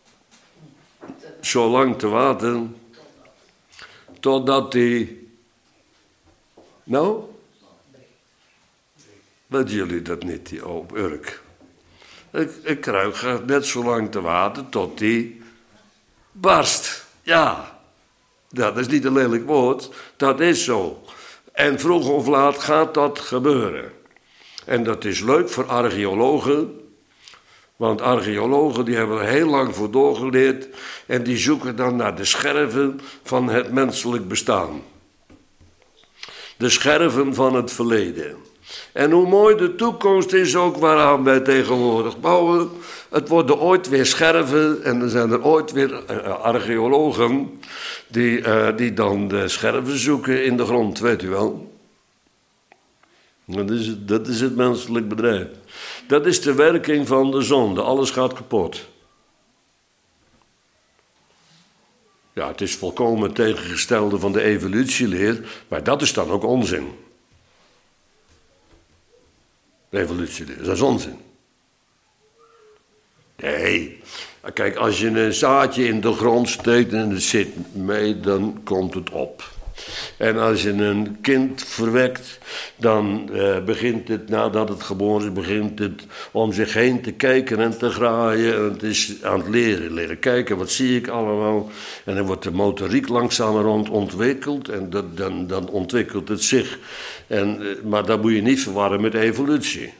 zo lang te water, totdat die, nou, weten jullie dat niet, die op Urk? Een, een kruik gaat net zo lang te water tot die barst. Ja, dat is niet een lelijk woord, dat is zo. En vroeg of laat gaat dat gebeuren. En dat is leuk voor archeologen, want archeologen die hebben er heel lang voor doorgeleerd en die zoeken dan naar de scherven van het menselijk bestaan. De scherven van het verleden. En hoe mooi de toekomst is ook waaraan wij tegenwoordig bouwen. Het worden ooit weer scherven en er zijn er ooit weer uh, archeologen die, uh, die dan de scherven zoeken in de grond, weet u wel. Dat is, het, dat is het menselijk bedrijf. Dat is de werking van de zonde. Alles gaat kapot. Ja, het is volkomen tegengestelde van de evolutieleer, maar dat is dan ook onzin. Revolutieleer, dat is onzin. Nee, kijk, als je een zaadje in de grond steekt en het zit mee, dan komt het op. En als je een kind verwekt, dan uh, begint het, nadat het geboren is, begint het om zich heen te kijken en te graaien. En het is aan het leren, leren kijken, wat zie ik allemaal. En dan wordt de motoriek langzamerhand ontwikkeld en dat, dan, dan ontwikkelt het zich. En, uh, maar dat moet je niet verwarren met evolutie.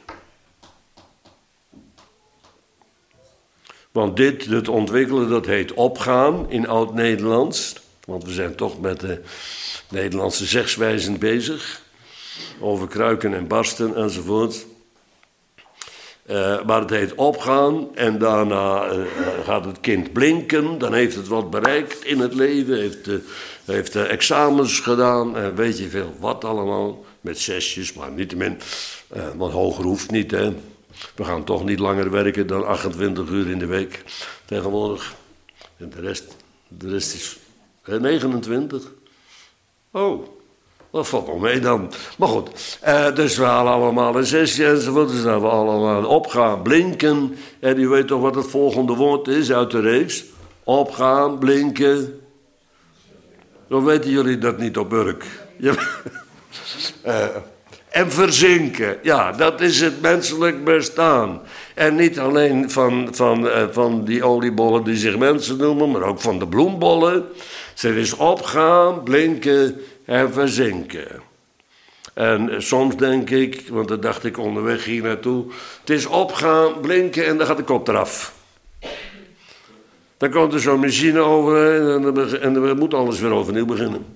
Want dit, het ontwikkelen, dat heet opgaan in Oud-Nederlands. Want we zijn toch met de Nederlandse zegswijzen bezig. Over kruiken en barsten enzovoort. Uh, maar het heet opgaan en daarna uh, gaat het kind blinken. Dan heeft het wat bereikt in het leven. Heeft, uh, heeft uh, examens gedaan en weet je veel wat allemaal. Met zesjes, maar niettemin. Uh, want hoger hoeft niet, hè. We gaan toch niet langer werken dan achtentwintig uur in de week tegenwoordig. En de rest, de rest is negenentwintig. Oh, dat valt wel mee dan. Maar goed, eh, dus we halen allemaal een zesje enzovoort. Dus dan we allemaal opgaan, blinken. En u weet toch wat het volgende woord is uit de reeks? Opgaan, blinken. Dan weten jullie dat niet op Urk. Ja. uh, En verzinken, ja, dat is het menselijk bestaan. En niet alleen van, van, uh, van die oliebollen die zich mensen noemen, maar ook van de bloembollen. Ze is opgaan, blinken en verzinken. En uh, soms denk ik, want dat dacht ik onderweg hier naartoe, het is opgaan, blinken en dan gaat de kop eraf. Dan komt er zo'n machine over en dan, en dan moet alles weer overnieuw beginnen.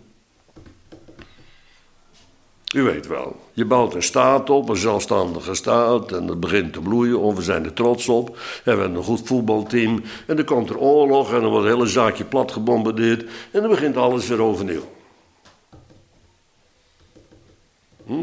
U weet wel, je bouwt een staat op, een zelfstandige staat, en het begint te bloeien, of we zijn er trots op. We hebben een goed voetbalteam, en dan komt er oorlog, en dan wordt het hele zaakje plat gebombardeerd, en dan begint alles weer overnieuw. Hm?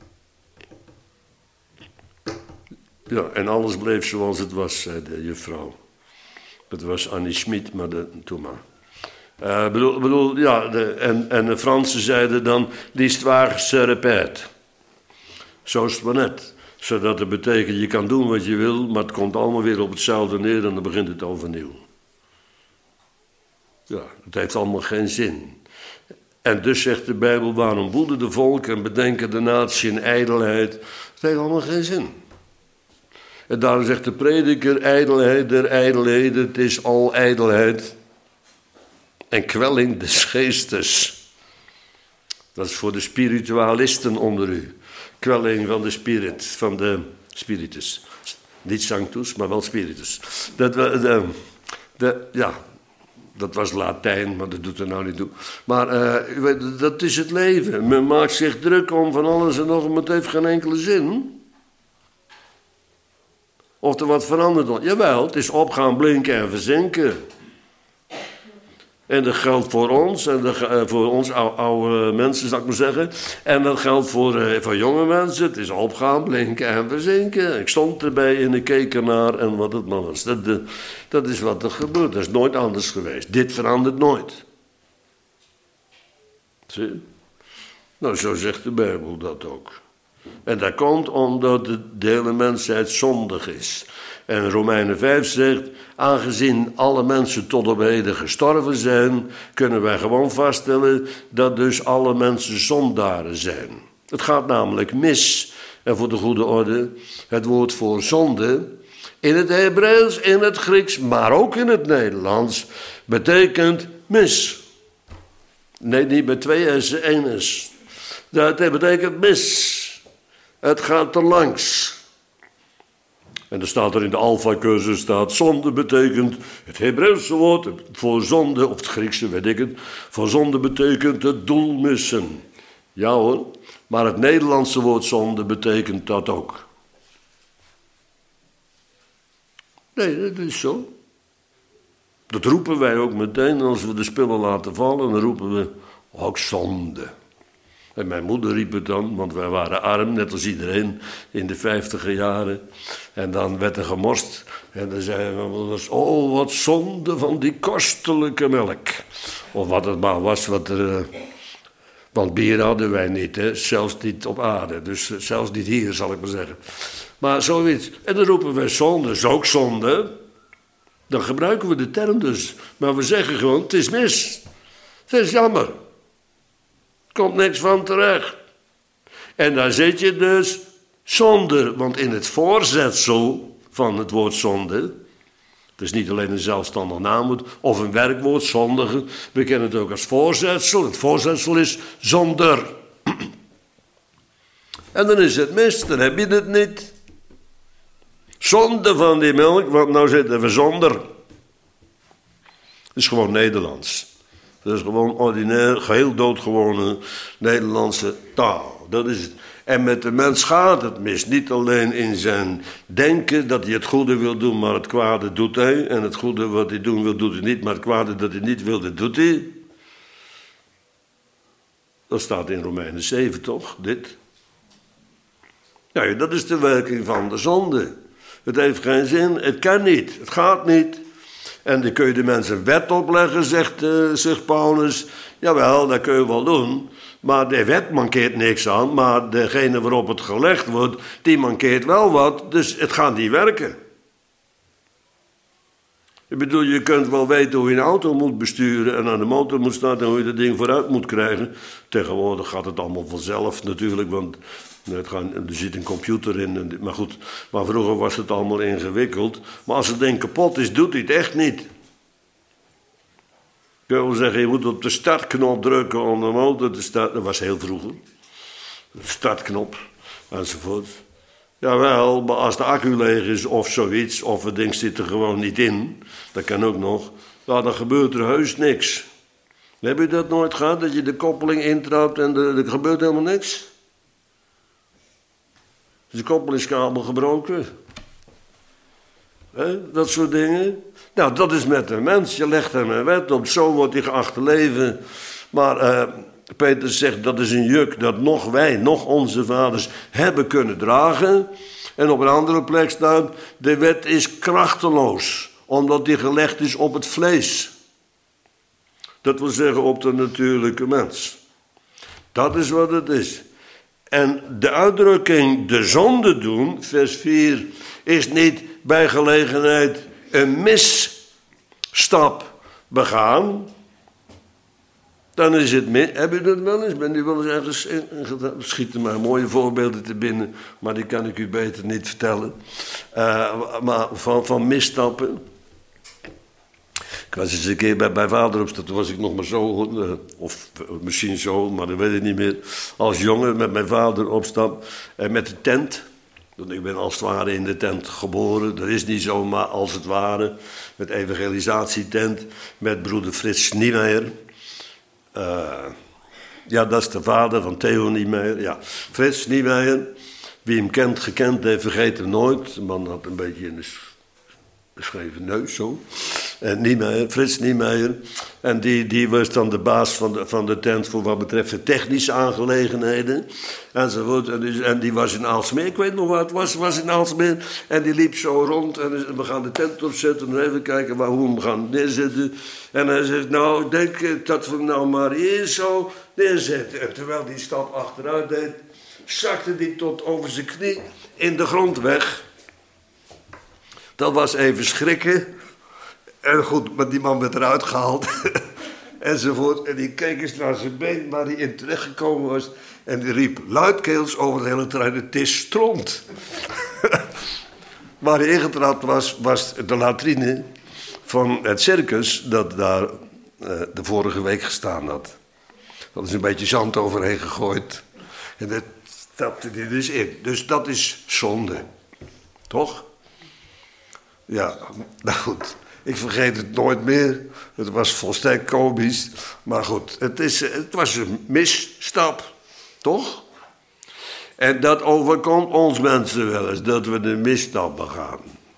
Ja, en alles bleef zoals het was, zei de juffrouw. Dat was Annie Schmid, maar de, toen maar. Uh, bedoel, bedoel, ja, de, en, en de Fransen zeiden dan, l'histoire se répète. Zo is het maar net. Zodat het betekent, je kan doen wat je wil, maar het komt allemaal weer op hetzelfde neer en dan begint het overnieuw. Ja, het heeft allemaal geen zin. En dus zegt de Bijbel, waarom woeden de volk en bedenken de natie in ijdelheid? Het heeft allemaal geen zin. En daarom zegt de prediker, ijdelheid der ijdelheden, het is al ijdelheid. En kwelling des geestes. Dat is voor de spiritualisten onder u. Kwelling van de spirit, van de spiritus. Niet sanctus, maar wel spiritus. Dat, de, de, ja, dat was Latijn, maar dat doet er nou niet toe. Maar uh, dat is het leven. Men maakt zich druk om van alles en nog, maar het heeft geen enkele zin. Of er wat verandert. Jawel, het is opgaan, blinken en verzinken. En dat geldt voor ons, en dat, uh, voor ons oude, oude mensen, zou ik maar zeggen. En dat geldt voor, uh, voor jonge mensen. Het is opgaan, blinken en verzinken. Ik stond erbij en ik keek ernaar en wat het maar was. Dat, uh, dat is wat er gebeurt. Dat is nooit anders geweest. Dit verandert nooit. Zie? Nou, zo zegt de Bijbel dat ook. En dat komt omdat de hele mensheid zondig is. En Romeinen vijf zegt, aangezien alle mensen tot op heden gestorven zijn, kunnen wij gewoon vaststellen dat dus alle mensen zondaren zijn. Het gaat namelijk mis. En voor de goede orde, het woord voor zonde, in het Hebreeuws, in het Grieks, maar ook in het Nederlands, betekent mis. Nee, niet met twee S'en, één S. Dat betekent mis. Het gaat er langs. En er staat er in de Alpha-cursus, staat zonde betekent, het Hebreeuwse woord voor zonde, of het Griekse weet ik het, voor zonde betekent het doel missen. Ja hoor, maar het Nederlandse woord zonde betekent dat ook. Nee, dat is zo. Dat roepen wij ook meteen, als we de spullen laten vallen, dan roepen we ook zonde. En mijn moeder riep het dan, want wij waren arm, net als iedereen in de vijftiger jaren. En dan werd er gemorst. En dan zeiden mijn moeders, oh wat zonde van die kostelijke melk. Of wat het maar was, wat er... Want bier hadden wij niet, hè? Zelfs niet op aarde. Dus zelfs niet hier, zal ik maar zeggen. Maar zoiets. En dan roepen wij zonde, dat is ook zonde. Dan gebruiken we de term dus. Maar we zeggen gewoon, het is mis. Het is jammer. Er komt niks van terecht. En daar zit je dus zonder, want in het voorzetsel van het woord zonde, het is niet alleen een zelfstandig naamwoord of een werkwoord, zondige, we kennen het ook als voorzetsel. Het voorzetsel is zonder. En dan is het mis, dan heb je het niet. Zonde van die melk, want nou zitten we zonder. Het is gewoon Nederlands. Dat is gewoon ordinair, geheel doodgewone Nederlandse taal. Dat is het. En met de mens gaat het mis. Niet alleen in zijn denken dat hij het goede wil doen, maar het kwade doet hij. En het goede wat hij doen wil, doet hij niet. Maar het kwade dat hij niet wil, dat doet hij. Dat staat in Romeinen zeven, toch? Dit. Ja, dat is de werking van de zonde. Het heeft geen zin, het kan niet, het gaat niet. En dan kun je de mensen een wet opleggen, zegt, uh, zegt Paulus. Jawel, dat kun je wel doen. Maar de wet mankeert niks aan. Maar degene waarop het gelegd wordt, die mankeert wel wat. Dus het gaat niet werken. Ik bedoel, je kunt wel weten hoe je een auto moet besturen en aan de motor moet staan en hoe je dat ding vooruit moet krijgen. Tegenwoordig gaat het allemaal vanzelf natuurlijk, want het gaan, er zit een computer in. Maar goed, maar vroeger was het allemaal ingewikkeld. Maar als het ding kapot is, doet hij het echt niet. Ik wil zeggen, je moet op de startknop drukken om de motor te starten. Dat was heel vroeger. De startknop, enzovoort. Jawel, maar als de accu leeg is of zoiets, of het ding zit er gewoon niet in, dat kan ook nog, nou, dan gebeurt er heus niks. Heb je dat nooit gehad, dat je de koppeling intrapt en er, er gebeurt helemaal niks? Is de koppelingskabel gebroken? He, dat soort dingen. Nou, dat is met een mens. Je legt hem een wet op, zo wordt hij geacht te leven. Maar uh, Peter zegt, dat is een juk dat nog wij, nog onze vaders hebben kunnen dragen. En op een andere plek staat, de wet is krachteloos, omdat die gelegd is op het vlees. Dat wil zeggen op de natuurlijke mens. Dat is wat het is. En de uitdrukking de zonde doen, vers vier, is niet bij gelegenheid een misstap begaan. Dan is het meer. Heb je dat wel eens? Ben je wel eens ergens in? Schieten mij mooie voorbeelden te binnen, maar die kan ik u beter niet vertellen. Uh, maar van, van misstappen. Ik was eens een keer bij mijn vader op stap, toen was ik nog maar zo, uh, of uh, misschien zo, maar dat weet ik niet meer. Als jongen met mijn vader op stap en met de tent. Ik ben als het ware in de tent geboren. Dat is niet zo, maar als het ware. Met evangelisatietent. Met broeder Frits Niemeyer. Uh, ja, dat is de vader van Theo Niemeyer. Ja, Frits Niemeyer. Wie hem kent, gekend heeft, vergeet hem nooit. De man had een beetje een geschreven neus, zo. En Niemeyer, Frits Niemeyer. En die, die was dan de baas van de, van de tent voor wat betreft de technische aangelegenheden. Enzovoort. En die, en die was in Aalsmeer. Ik weet nog waar het was. was in Aalsmeer. En die liep zo rond. En we gaan de tent opzetten. En even kijken waar, hoe we hem gaan neerzetten. En hij zegt, nou, ik denk dat we hem nou maar eerst zo neerzetten. En terwijl die stap achteruit deed, zakte die tot over zijn knie in de grond weg. Dat was even schrikken. En goed, maar die man werd eruit gehaald. Enzovoort. En die keek eens naar zijn been waar hij in terechtgekomen was. En die riep luidkeels over het hele terrein, het is stront. Waar hij ingetrapt was, was de latrine van het circus dat daar uh, de vorige week gestaan had. Dat is een beetje zand overheen gegooid. En dat stapte hij dus in. Dus dat is zonde. Toch? Ja, nou goed. Ik vergeet het nooit meer. Het was volstrekt komisch. Maar goed, het, is, het was een misstap. Toch? En dat overkomt ons mensen wel eens. Dat we een misstap begaan.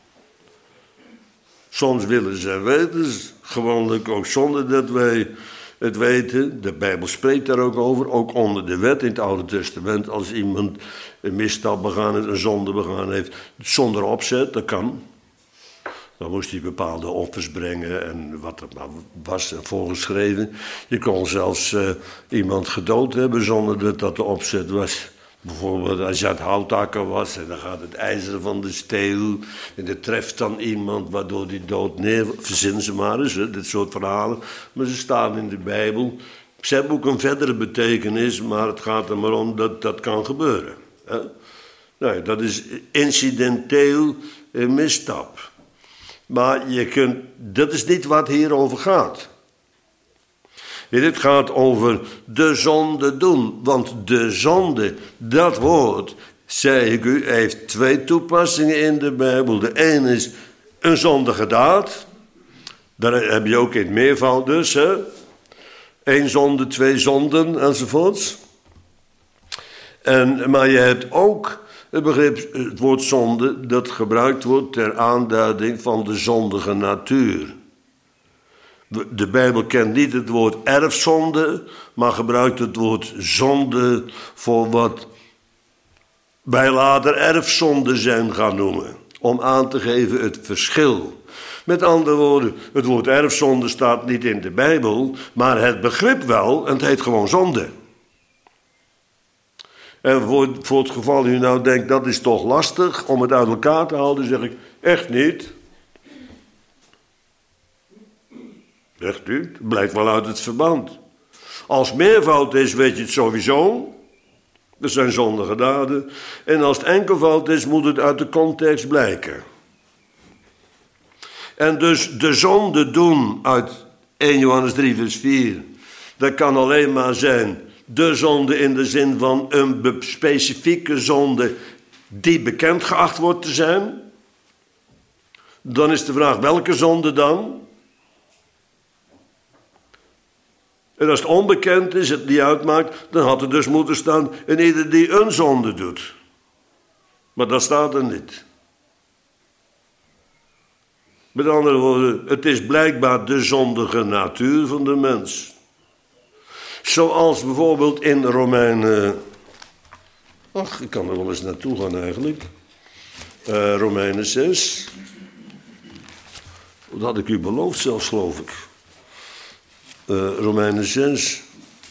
Soms willen ze weten. Gewoonlijk ook zonder dat wij het weten. De Bijbel spreekt daar ook over. Ook onder de wet in het Oude Testament. Als iemand een misstap begaan heeft, een zonde begaan heeft. Zonder opzet, dat kan. Dan moest hij bepaalde offers brengen en wat er maar was voorgeschreven. Je kon zelfs uh, iemand gedood hebben zonder dat dat de opzet was. Bijvoorbeeld als je aan het houtakken was en dan gaat het ijzer van de steel. En dat treft dan iemand waardoor die dood neer... Verzin ze maar eens, hè, dit soort verhalen. Maar ze staan in de Bijbel. Ze hebben ook een verdere betekenis, maar het gaat er maar om dat dat kan gebeuren. Hè? Nee, dat is incidenteel een misstap. Maar je kunt, dat is niet wat hierover gaat. Dit gaat over de zonde doen. Want de zonde, dat woord, zei ik u, heeft twee toepassingen in de Bijbel. De ene is een zondige daad. Daar heb je ook in het meervoud dus. Hè? Eén zonde, twee zonden enzovoorts. En, maar je hebt ook het begrip, het woord zonde, dat gebruikt wordt ter aanduiding van de zondige natuur. De Bijbel kent niet het woord erfzonde, maar gebruikt het woord zonde voor wat wij later erfzonde zijn gaan noemen. Om aan te geven het verschil. Met andere woorden, het woord erfzonde staat niet in de Bijbel, maar het begrip wel, en het heet gewoon zonde. En voor, voor het geval u nou denkt, dat is toch lastig om het uit elkaar te houden, zeg ik, echt niet. Echt niet, het blijkt wel uit het verband. Als meervoud is, weet je het sowieso. Dat zijn zondige daden. En als het enkelvoud is, moet het uit de context blijken. En dus de zonde doen uit eerste Johannes drie vers vier, dat kan alleen maar zijn de zonde in de zin van een specifieke zonde die bekend geacht wordt te zijn. Dan is de vraag, welke zonde dan? En als het onbekend is, het niet uitmaakt, dan had er dus moeten staan en ieder die een zonde doet. Maar dat staat er niet. Met andere woorden, het is blijkbaar de zondige natuur van de mens. Zoals bijvoorbeeld in Romeinen... Ach, ik kan er wel eens naartoe gaan eigenlijk. Uh, Romeinen zes. Dat had ik u beloofd zelfs, geloof ik. Uh, Romeinen zes.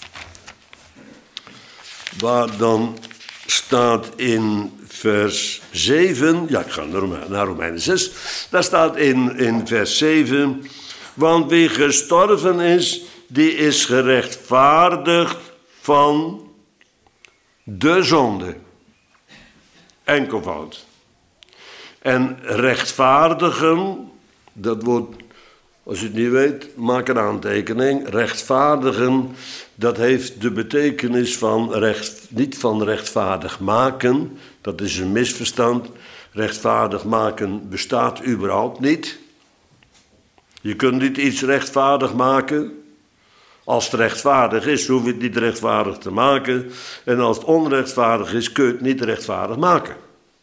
Waar dan staat in vers zeven... Ja, ik ga naar Romeinen, naar Romeinen zes. Daar staat in, in vers zeven... Want wie gestorven is, die is gerechtvaardigd van de zonde. Enkelvoud. En rechtvaardigen, dat woord, als je het niet weet, maak een aantekening. Rechtvaardigen, dat heeft de betekenis van recht, niet van rechtvaardig maken. Dat is een misverstand. Rechtvaardig maken bestaat überhaupt niet. Je kunt niet iets rechtvaardig maken. Als het rechtvaardig is, hoef je het niet rechtvaardig te maken. En als het onrechtvaardig is, kun je het niet rechtvaardig maken.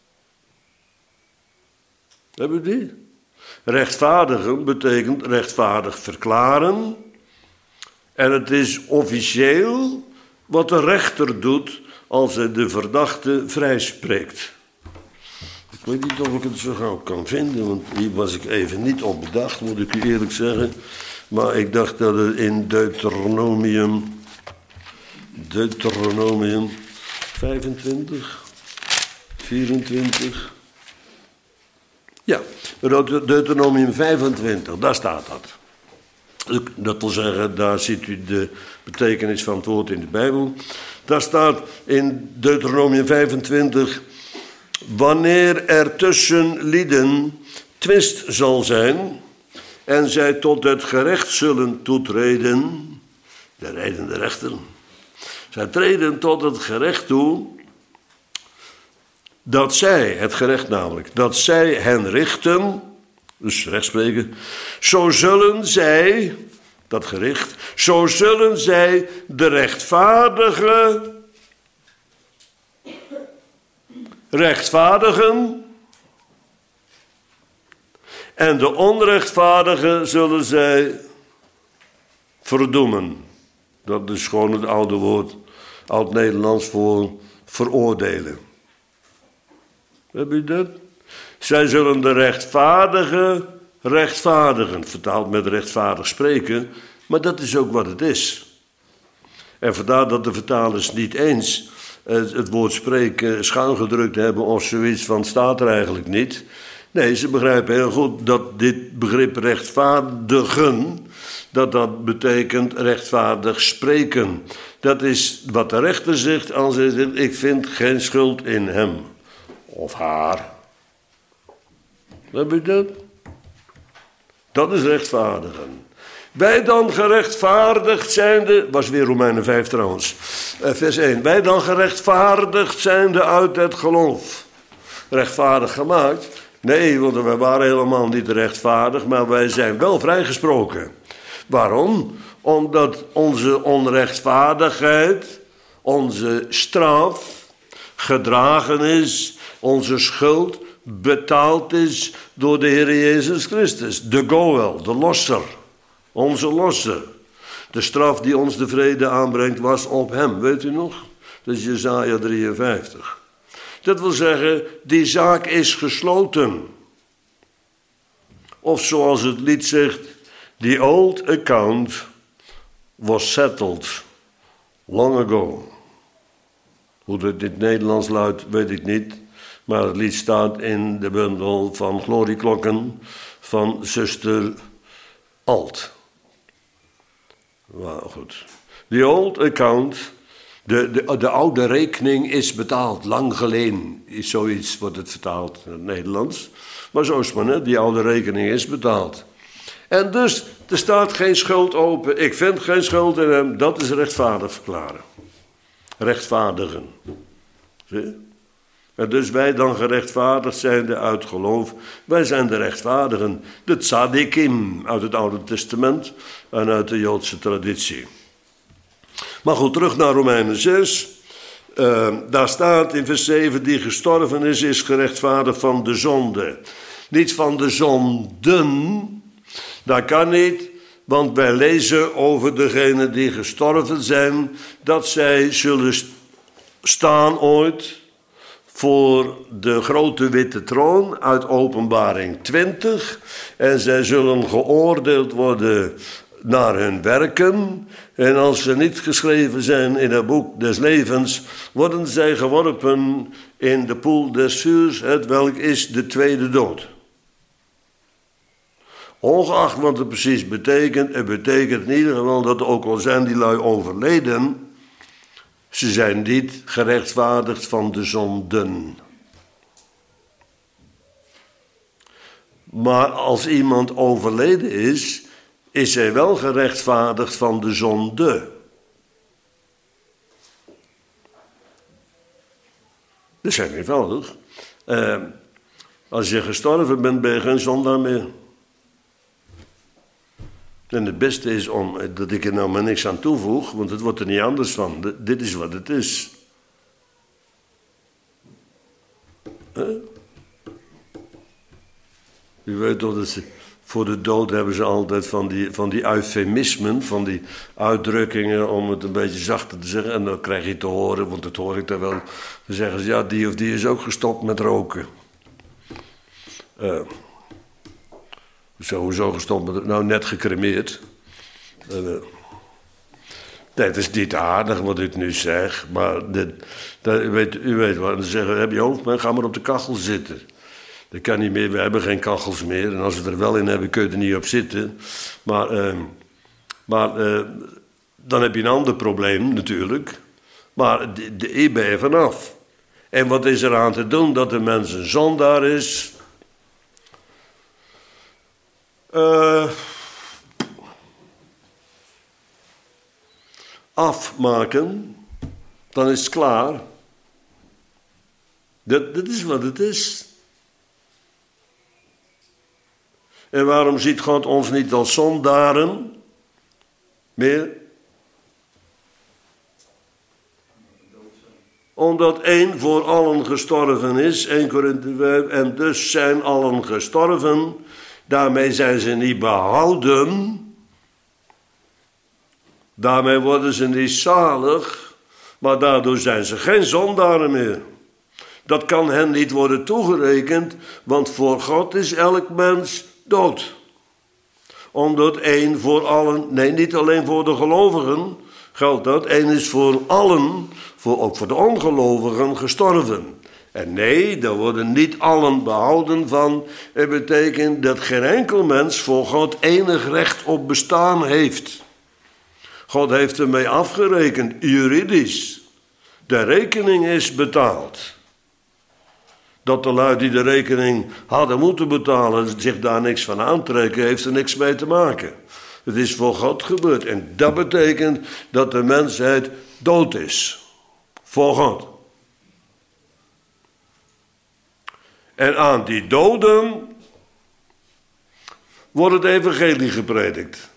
Heb je die? Rechtvaardigen betekent rechtvaardig verklaren. En het is officieel wat de rechter doet als hij de verdachte vrijspreekt. Ik weet niet of ik het zo gauw kan vinden, want hier was ik even niet op bedacht, moet ik u eerlijk zeggen. Maar ik dacht dat het in Deuteronomium, Deuteronomium vijfentwintig, vierentwintig... Ja, Deuteronomium vijfentwintig, daar staat dat. Dat wil zeggen, daar ziet u de betekenis van het woord in de Bijbel. Daar staat in Deuteronomium vijfentwintig... Wanneer er tussen lieden twist zal zijn en zij tot het gerecht zullen toetreden, de rijdende rechter, zij treden tot het gerecht toe, dat zij, het gerecht namelijk, dat zij hen richten, dus rechtspreken, zo zullen zij, dat gericht, zo zullen zij de rechtvaardige rechtvaardigen en de onrechtvaardigen zullen zij verdoemen. Dat is gewoon het oude woord, oud-Nederlands voor veroordelen. Heb je dat? Zij zullen de rechtvaardige rechtvaardigen, vertaald met rechtvaardig spreken, maar dat is ook wat het is. En vandaar dat de vertalers niet eens het woord spreken schuin gedrukt hebben of zoiets van staat er eigenlijk niet. Nee, ze begrijpen heel goed dat dit begrip rechtvaardigen, dat dat betekent rechtvaardig spreken. Dat is wat de rechter zegt als hij zegt, ik vind geen schuld in hem of haar. Heb je dat? Dat is rechtvaardigen. Wij dan gerechtvaardigd zijnde, was weer Romeinen vijf trouwens, vers één. Wij dan gerechtvaardigd zijnde uit het geloof. Rechtvaardig gemaakt? Nee, want wij waren helemaal niet rechtvaardig, maar wij zijn wel vrijgesproken. Waarom? Omdat onze onrechtvaardigheid, onze straf, gedragen is, onze schuld betaald is door de Heer Jezus Christus. De goel, de losser. Onze losser. De straf die ons de vrede aanbrengt was op hem. Weet u nog? Dat is Jesaja drieënvijftig. Dat wil zeggen, die zaak is gesloten. Of zoals het lied zegt, the old account was settled long ago. Hoe het in het Nederlands luidt, weet ik niet. Maar het lied staat in de bundel van glorieklokken van zuster Alt. Nou goed. The old account, de, de, de oude rekening is betaald, lang geleden. Is zoiets wordt het vertaald in het Nederlands. Maar zo is het maar net, die oude rekening is betaald. En dus, er staat geen schuld open. Ik vind geen schuld in hem. Dat is rechtvaardig verklaren. Rechtvaardigen. Zie? En dus wij dan gerechtvaardigd zijnde uit geloof. Wij zijn de rechtvaardigen. De tzadikim uit het Oude Testament en uit de Joodse traditie. Maar goed, terug naar Romeinen zes. Uh, daar staat in vers zeven, die gestorven is, is gerechtvaardigd van de zonde. Niet van de zonden. Dat kan niet, want wij lezen over degenen die gestorven zijn, dat zij zullen staan ooit voor de grote witte troon uit Openbaring twintig. En zij zullen geoordeeld worden naar hun werken. En als ze niet geschreven zijn in het boek des levens, worden zij geworpen in de poel des vuurs, het welk is de tweede dood. Ongeacht wat het precies betekent, het betekent in ieder geval dat ook al zijn die lui overleden, ze zijn niet gerechtvaardigd van de zonden. Maar als iemand overleden is, is hij wel gerechtvaardigd van de zonde. Dat is heel eenvoudig. Uh, als je gestorven bent, ben je geen zondaar meer. En het beste is om, dat ik er nou maar niks aan toevoeg, want het wordt er niet anders van. D- dit is wat het is. Huh? U weet toch dat ze, voor de dood hebben ze altijd van die, van die eufemismen, van die uitdrukkingen om het een beetje zachter te zeggen. En dan krijg je te horen, want dat hoor ik daar wel. Dan zeggen ze, ja, die of die is ook gestopt met roken. Uh, sowieso gestopt met roken. Nou, net gecremeerd. Uh, nee, het is niet aardig wat ik nu zeg, maar dit, dat, u, weet, u weet wat. Dan zeggen, heb je hoofdpijn, ga maar op de kachel zitten. Dat kan niet meer, we hebben geen kachels meer. En als we er wel in hebben, kun je er niet op zitten. Maar, uh, maar uh, dan heb je een ander probleem natuurlijk. Maar de, de, ik ben er vanaf. En wat is er aan te doen dat de mens een zondaar is? Uh, afmaken, dan is het klaar. Dat, dat is wat het is. En waarom ziet God ons niet als zondaren meer? Omdat één voor allen gestorven is, één Korinthe vijf, en dus zijn allen gestorven. Daarmee zijn ze niet behouden. Daarmee worden ze niet zalig, maar daardoor zijn ze geen zondaren meer. Dat kan hen niet worden toegerekend, want voor God is elk mens dood. Omdat één voor allen, nee, niet alleen voor de gelovigen geldt dat, één is voor allen, voor, ook voor de ongelovigen, gestorven. En nee, daar worden niet allen behouden van. Het betekent dat geen enkel mens voor God enig recht op bestaan heeft. God heeft ermee afgerekend, juridisch. De rekening is betaald. Dat de lui die de rekening hadden moeten betalen zich daar niks van aantrekken, heeft er niks mee te maken. Het is voor God gebeurd. En dat betekent dat de mensheid dood is. Voor God. En aan die doden wordt het evangelie gepredikt.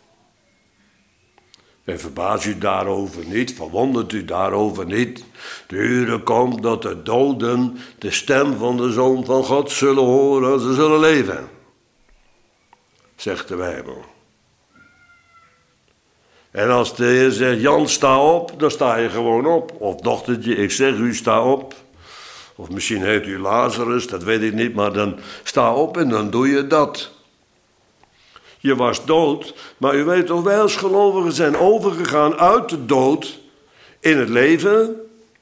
En verbaas u daarover niet, verwondert u daarover niet. De uren komt dat de doden de stem van de Zoon van God zullen horen, ze zullen leven. Zegt de Bijbel. En als de Heer zegt, Jan, sta op, dan sta je gewoon op. Of dochtertje, ik zeg u, sta op. Of misschien heet u Lazarus, dat weet ik niet, maar dan sta op en dan doe je dat. Je was dood, maar u weet toch, wij als gelovigen zijn overgegaan uit de dood in het leven.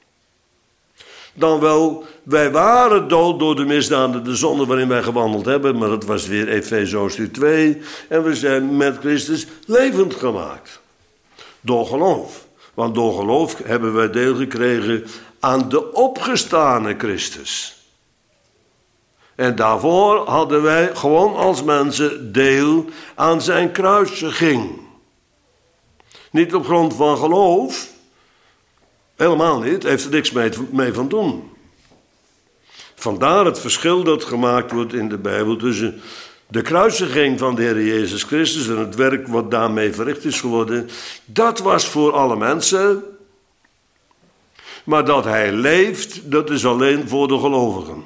Dan wel, wij waren dood door de misdaden, de zonde waarin wij gewandeld hebben, maar dat was weer Efeze hoofdstuk twee. En we zijn met Christus levend gemaakt. Door geloof. Want door geloof hebben wij deel gekregen aan de opgestane Christus. En daarvoor hadden wij gewoon als mensen deel aan zijn kruisiging. Niet op grond van geloof. Helemaal niet. Heeft er niks mee, mee van doen. Vandaar het verschil dat gemaakt wordt in de Bijbel tussen de kruisiging van de Heer Jezus Christus en het werk wat daarmee verricht is geworden. Dat was voor alle mensen. Maar dat hij leeft, dat is alleen voor de gelovigen.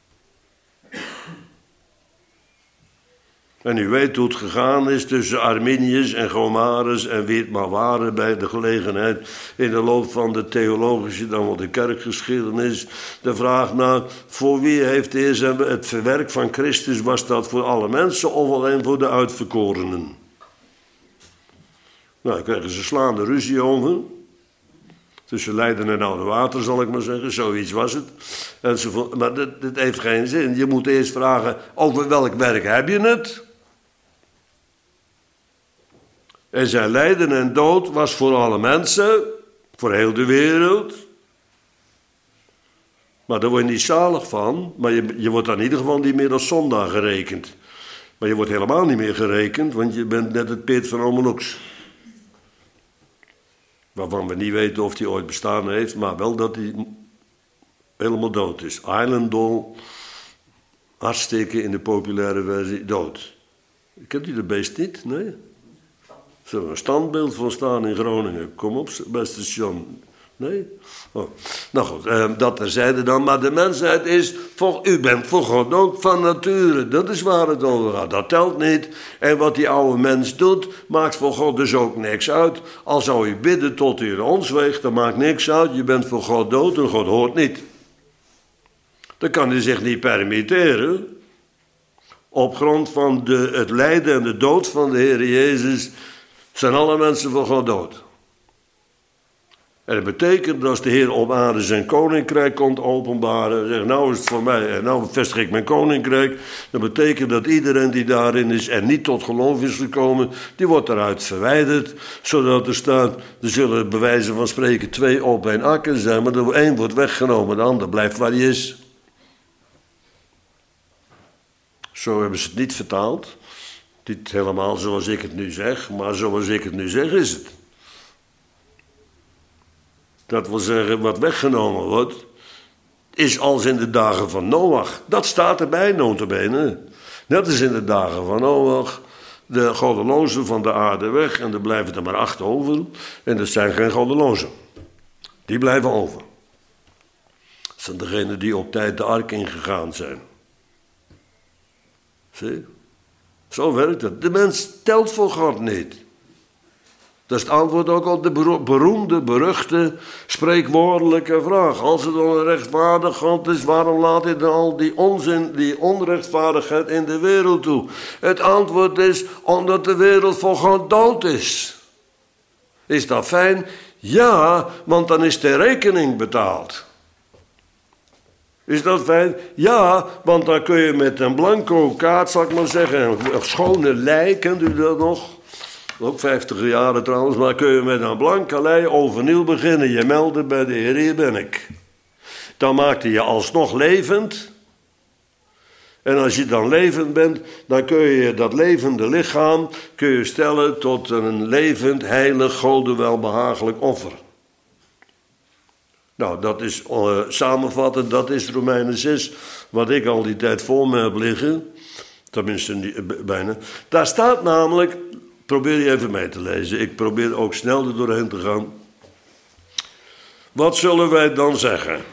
En u weet hoe het gegaan is tussen Arminius en Gomarus en wie het maar waren bij de gelegenheid in de loop van de theologische, dan wel de kerkgeschiedenis. De vraag naar, voor wie heeft deze het verwerk van Christus, was dat voor alle mensen of alleen voor de uitverkorenen? Nou, daar kregen ze slaande ruzie over. Tussen Leiden en Oude Water, zal ik maar zeggen. Zoiets was het. En ze, maar dat, dat heeft geen zin. Je moet eerst vragen, over welk werk heb je het? En zijn lijden en dood was voor alle mensen, voor heel de wereld. Maar daar word je niet zalig van, maar je, je wordt dan in ieder geval niet meer als zondaar gerekend. Maar je wordt helemaal niet meer gerekend, want je bent net het peet van Omelux. Waarvan we niet weten of hij ooit bestaan heeft, maar wel dat hij helemaal dood is. Islandol, hartstikke in de populaire versie, dood. Kent u de beest niet? Nee? Er is een standbeeld van staan in Groningen. Kom op, beste John. Nee? Oh. Nou goed, eh, dat terzijde dan. Maar de mensheid is, voor, u bent voor God ook van nature. Dat is waar het over gaat. Dat telt niet. En wat die oude mens doet, maakt voor God dus ook niks uit. Al zou u bidden tot u ons weegt, dat maakt niks uit. Je bent voor God dood en God hoort niet. Dat kan hij zich niet permitteren. Op grond van de, het lijden en de dood van de Heer Jezus zijn alle mensen voor God dood. En dat betekent dat als de Heer op aarde zijn koninkrijk komt openbaren, zegt nou is het voor mij en nou vestig ik mijn koninkrijk, dat betekent dat iedereen die daarin is en niet tot geloof is gekomen, die wordt eruit verwijderd, zodat er staat, er zullen bij wijze van spreken twee op een akker zijn, maar de een wordt weggenomen, de ander blijft waar hij is. Zo hebben ze het niet vertaald. Niet helemaal zoals ik het nu zeg, maar zoals ik het nu zeg is het. Dat wil zeggen, wat weggenomen wordt, is als in de dagen van Noach. Dat staat erbij, nota bene. Net als in de dagen van Noach. De goddelozen van de aarde weg en er blijven er maar acht over. En dat zijn geen goddelozen. Die blijven over. Dat zijn degenen die op tijd de ark ingegaan zijn. Zie? Zo werkt het. De mens telt voor God niet. Dat is het antwoord ook op de beroemde, beruchte, spreekwoordelijke vraag. Als het dan een rechtvaardig God is, waarom laat hij dan al die onzin, die onrechtvaardigheid in de wereld toe? Het antwoord is, omdat de wereld voor God dood is. Is dat fijn? Ja, want dan is de rekening betaald. Is dat fijn? Ja, want dan kun je met een blanco kaart, zal ik maar zeggen, een schone lei, kent u dat nog? Ook vijftig jaren trouwens, maar kun je met een blanke lei overnieuw beginnen. Je melden bij de Heer, hier ben ik. Dan maakt hij je alsnog levend. En als je dan levend bent, dan kun je dat levende lichaam kun je stellen tot een levend, heilig, Gode welbehagelijk offer. Nou, dat is uh, samenvattend, dat is Romeinen zes, wat ik al die tijd voor me heb liggen. Tenminste, niet, bijna. Daar staat namelijk, probeer je even mee te lezen, ik probeer ook snel er doorheen te gaan. Wat zullen wij dan zeggen?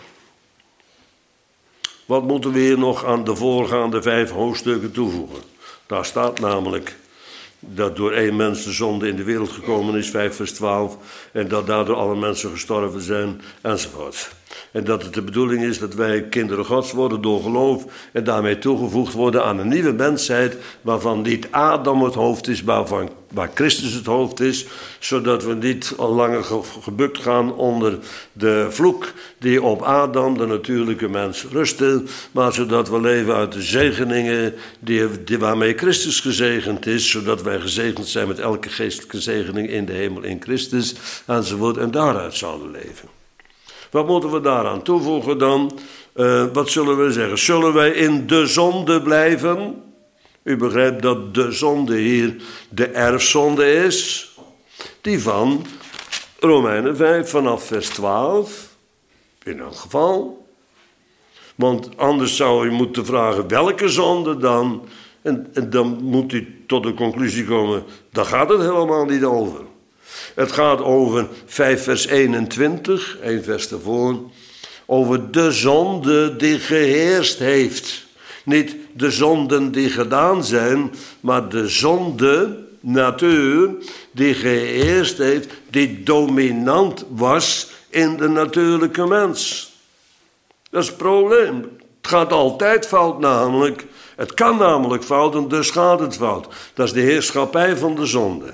Wat moeten we hier nog aan de voorgaande vijf hoofdstukken toevoegen? Daar staat namelijk dat door één mens de zonde in de wereld gekomen is, vijf vers twaalf, en dat daardoor alle mensen gestorven zijn, enzovoort. En dat het de bedoeling is dat wij kinderen Gods worden door geloof en daarmee toegevoegd worden aan een nieuwe mensheid, waarvan niet Adam het hoofd is, maar van, waar Christus het hoofd is, zodat we niet al langer gebukt gaan onder de vloek die op Adam, de natuurlijke mens, rustte, maar zodat we leven uit de zegeningen die, die waarmee Christus gezegend is, zodat wij gezegend zijn met elke geestelijke zegening in de hemel in Christus, enzovoort, en daaruit zouden leven. Wat moeten we daaraan toevoegen dan? Uh, wat zullen we zeggen? Zullen wij in de zonde blijven? U begrijpt dat de zonde hier de erfzonde is. Die van Romeinen vijf vanaf vers twaalf. In elk geval. Want anders zou u moeten vragen welke zonde dan. En, en dan moet u tot de conclusie komen, daar gaat het helemaal niet over. Het gaat over vijf vers eenentwintig, één vers ervoor, over de zonde die geheerst heeft. Niet de zonden die gedaan zijn, maar de zonde, natuur, die geheerst heeft, die dominant was in de natuurlijke mens. Dat is het probleem. Het gaat altijd fout namelijk. Het kan namelijk fout en dus gaat het fout. Dat is de heerschappij van de zonde.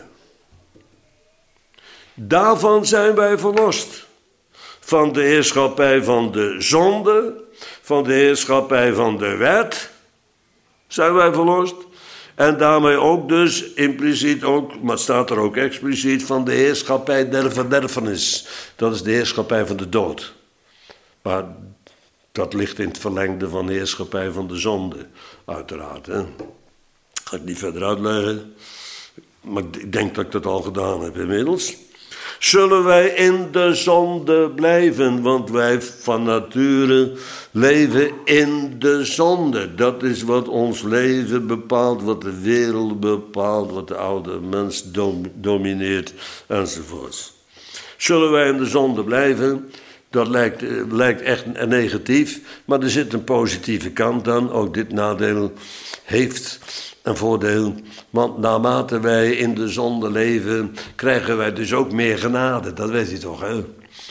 Daarvan zijn wij verlost. Van de heerschappij van de zonde, van de heerschappij van de wet, zijn wij verlost. En daarmee ook dus impliciet ook, maar staat er ook expliciet, van de heerschappij der verderfenis. Dat is de heerschappij van de dood. Maar dat ligt in het verlengde van de heerschappij van de zonde, uiteraard. Hè? Ga ik niet verder uitleggen, maar ik denk dat ik dat al gedaan heb inmiddels. Zullen wij in de zonde blijven, want wij van nature leven in de zonde. Dat is wat ons leven bepaalt, wat de wereld bepaalt, wat de oude mens dom, domineert, enzovoorts. Zullen wij in de zonde blijven? Dat lijkt, lijkt echt negatief, maar er zit een positieve kant aan. Ook dit nadeel heeft een voordeel, want naarmate wij in de zonde leven, krijgen wij dus ook meer genade. Dat weet u toch, hè?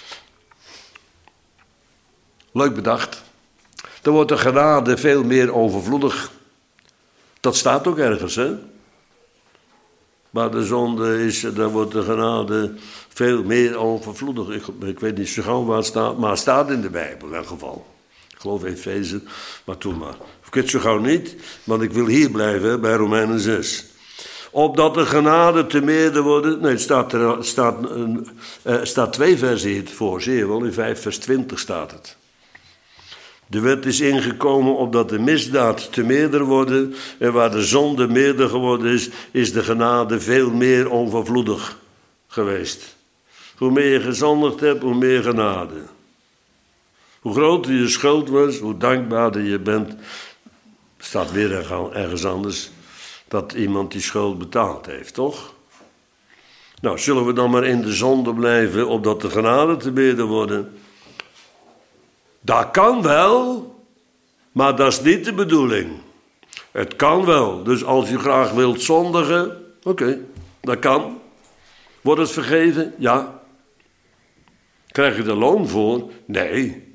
Leuk bedacht. Dan wordt de genade veel meer overvloedig. Dat staat ook ergens, hè? Maar de zonde is, dan wordt de genade veel meer overvloedig. Ik, ik weet niet zo gauw waar het staat, maar het staat in de Bijbel in elk geval. Ik geloof Efeze, maar toen maar. Ik weet het zo gauw niet, want ik wil hier blijven bij Romeinen zes. Opdat de genade te meerder worden. Nee, het staat, er staat, uh, staat twee versen hier voor, zie je wel, in vijf vers twintig staat het. De wet is ingekomen opdat de misdaad te meerder worden. En waar de zonde meerder geworden is, is de genade veel meer overvloedig geweest. Hoe meer je gezondigd hebt, hoe meer genade. Hoe groter je schuld was, hoe dankbaarder je bent. Staat weer ergens anders dat iemand die schuld betaald heeft, toch? Nou, zullen we dan maar in de zonde blijven, opdat de genade te meerder worden? Dat kan wel, maar dat is niet de bedoeling. Het kan wel, dus als u graag wilt zondigen, oké, okay, dat kan. Wordt het vergeven? Ja. Krijg je er loon voor? Nee.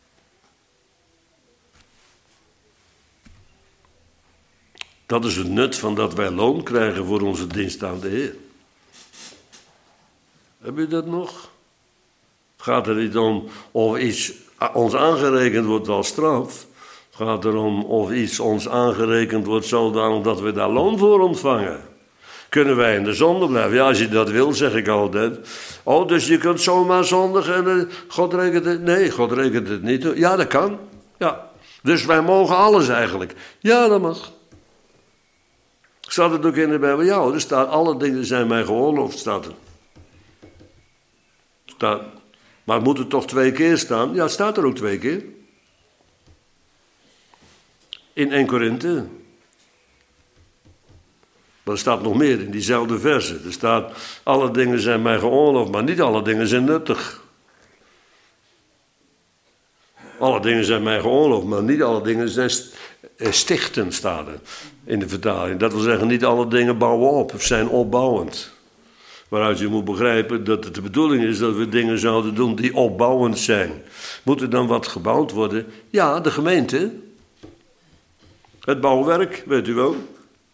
Dat is het nut van dat wij loon krijgen voor onze dienst aan de Heer. Heb je dat nog? Gaat er niet om of iets ons aangerekend wordt als straf. Het gaat erom of iets ons aangerekend wordt zodanig dat we daar loon voor ontvangen. Kunnen wij in de zonde blijven? Ja, als je dat wil, zeg ik altijd. Oh, dus je kunt zomaar zondigen en God rekent het? Nee, God rekent het niet. Ja, dat kan. Ja. Dus wij mogen alles eigenlijk. Ja, dat mag. Staat het ook in de Bijbel? Ja, er staat, alle dingen zijn mij geoorloofd, staat er. Staat. Maar moet het toch twee keer staan? Ja, het staat er ook twee keer. In Eerste Korinthe. Maar er staat nog meer in diezelfde verse. Er staat, alle dingen zijn mij geoorloofd, maar niet alle dingen zijn nuttig. Alle dingen zijn mij geoorloofd, maar niet alle dingen zijn stichtend, staat er in de vertaling. Dat wil zeggen, niet alle dingen bouwen op of zijn opbouwend. Waaruit je moet begrijpen dat het de bedoeling is dat we dingen zouden doen die opbouwend zijn. Moet er dan wat gebouwd worden? Ja, de gemeente. Het bouwwerk, weet u wel.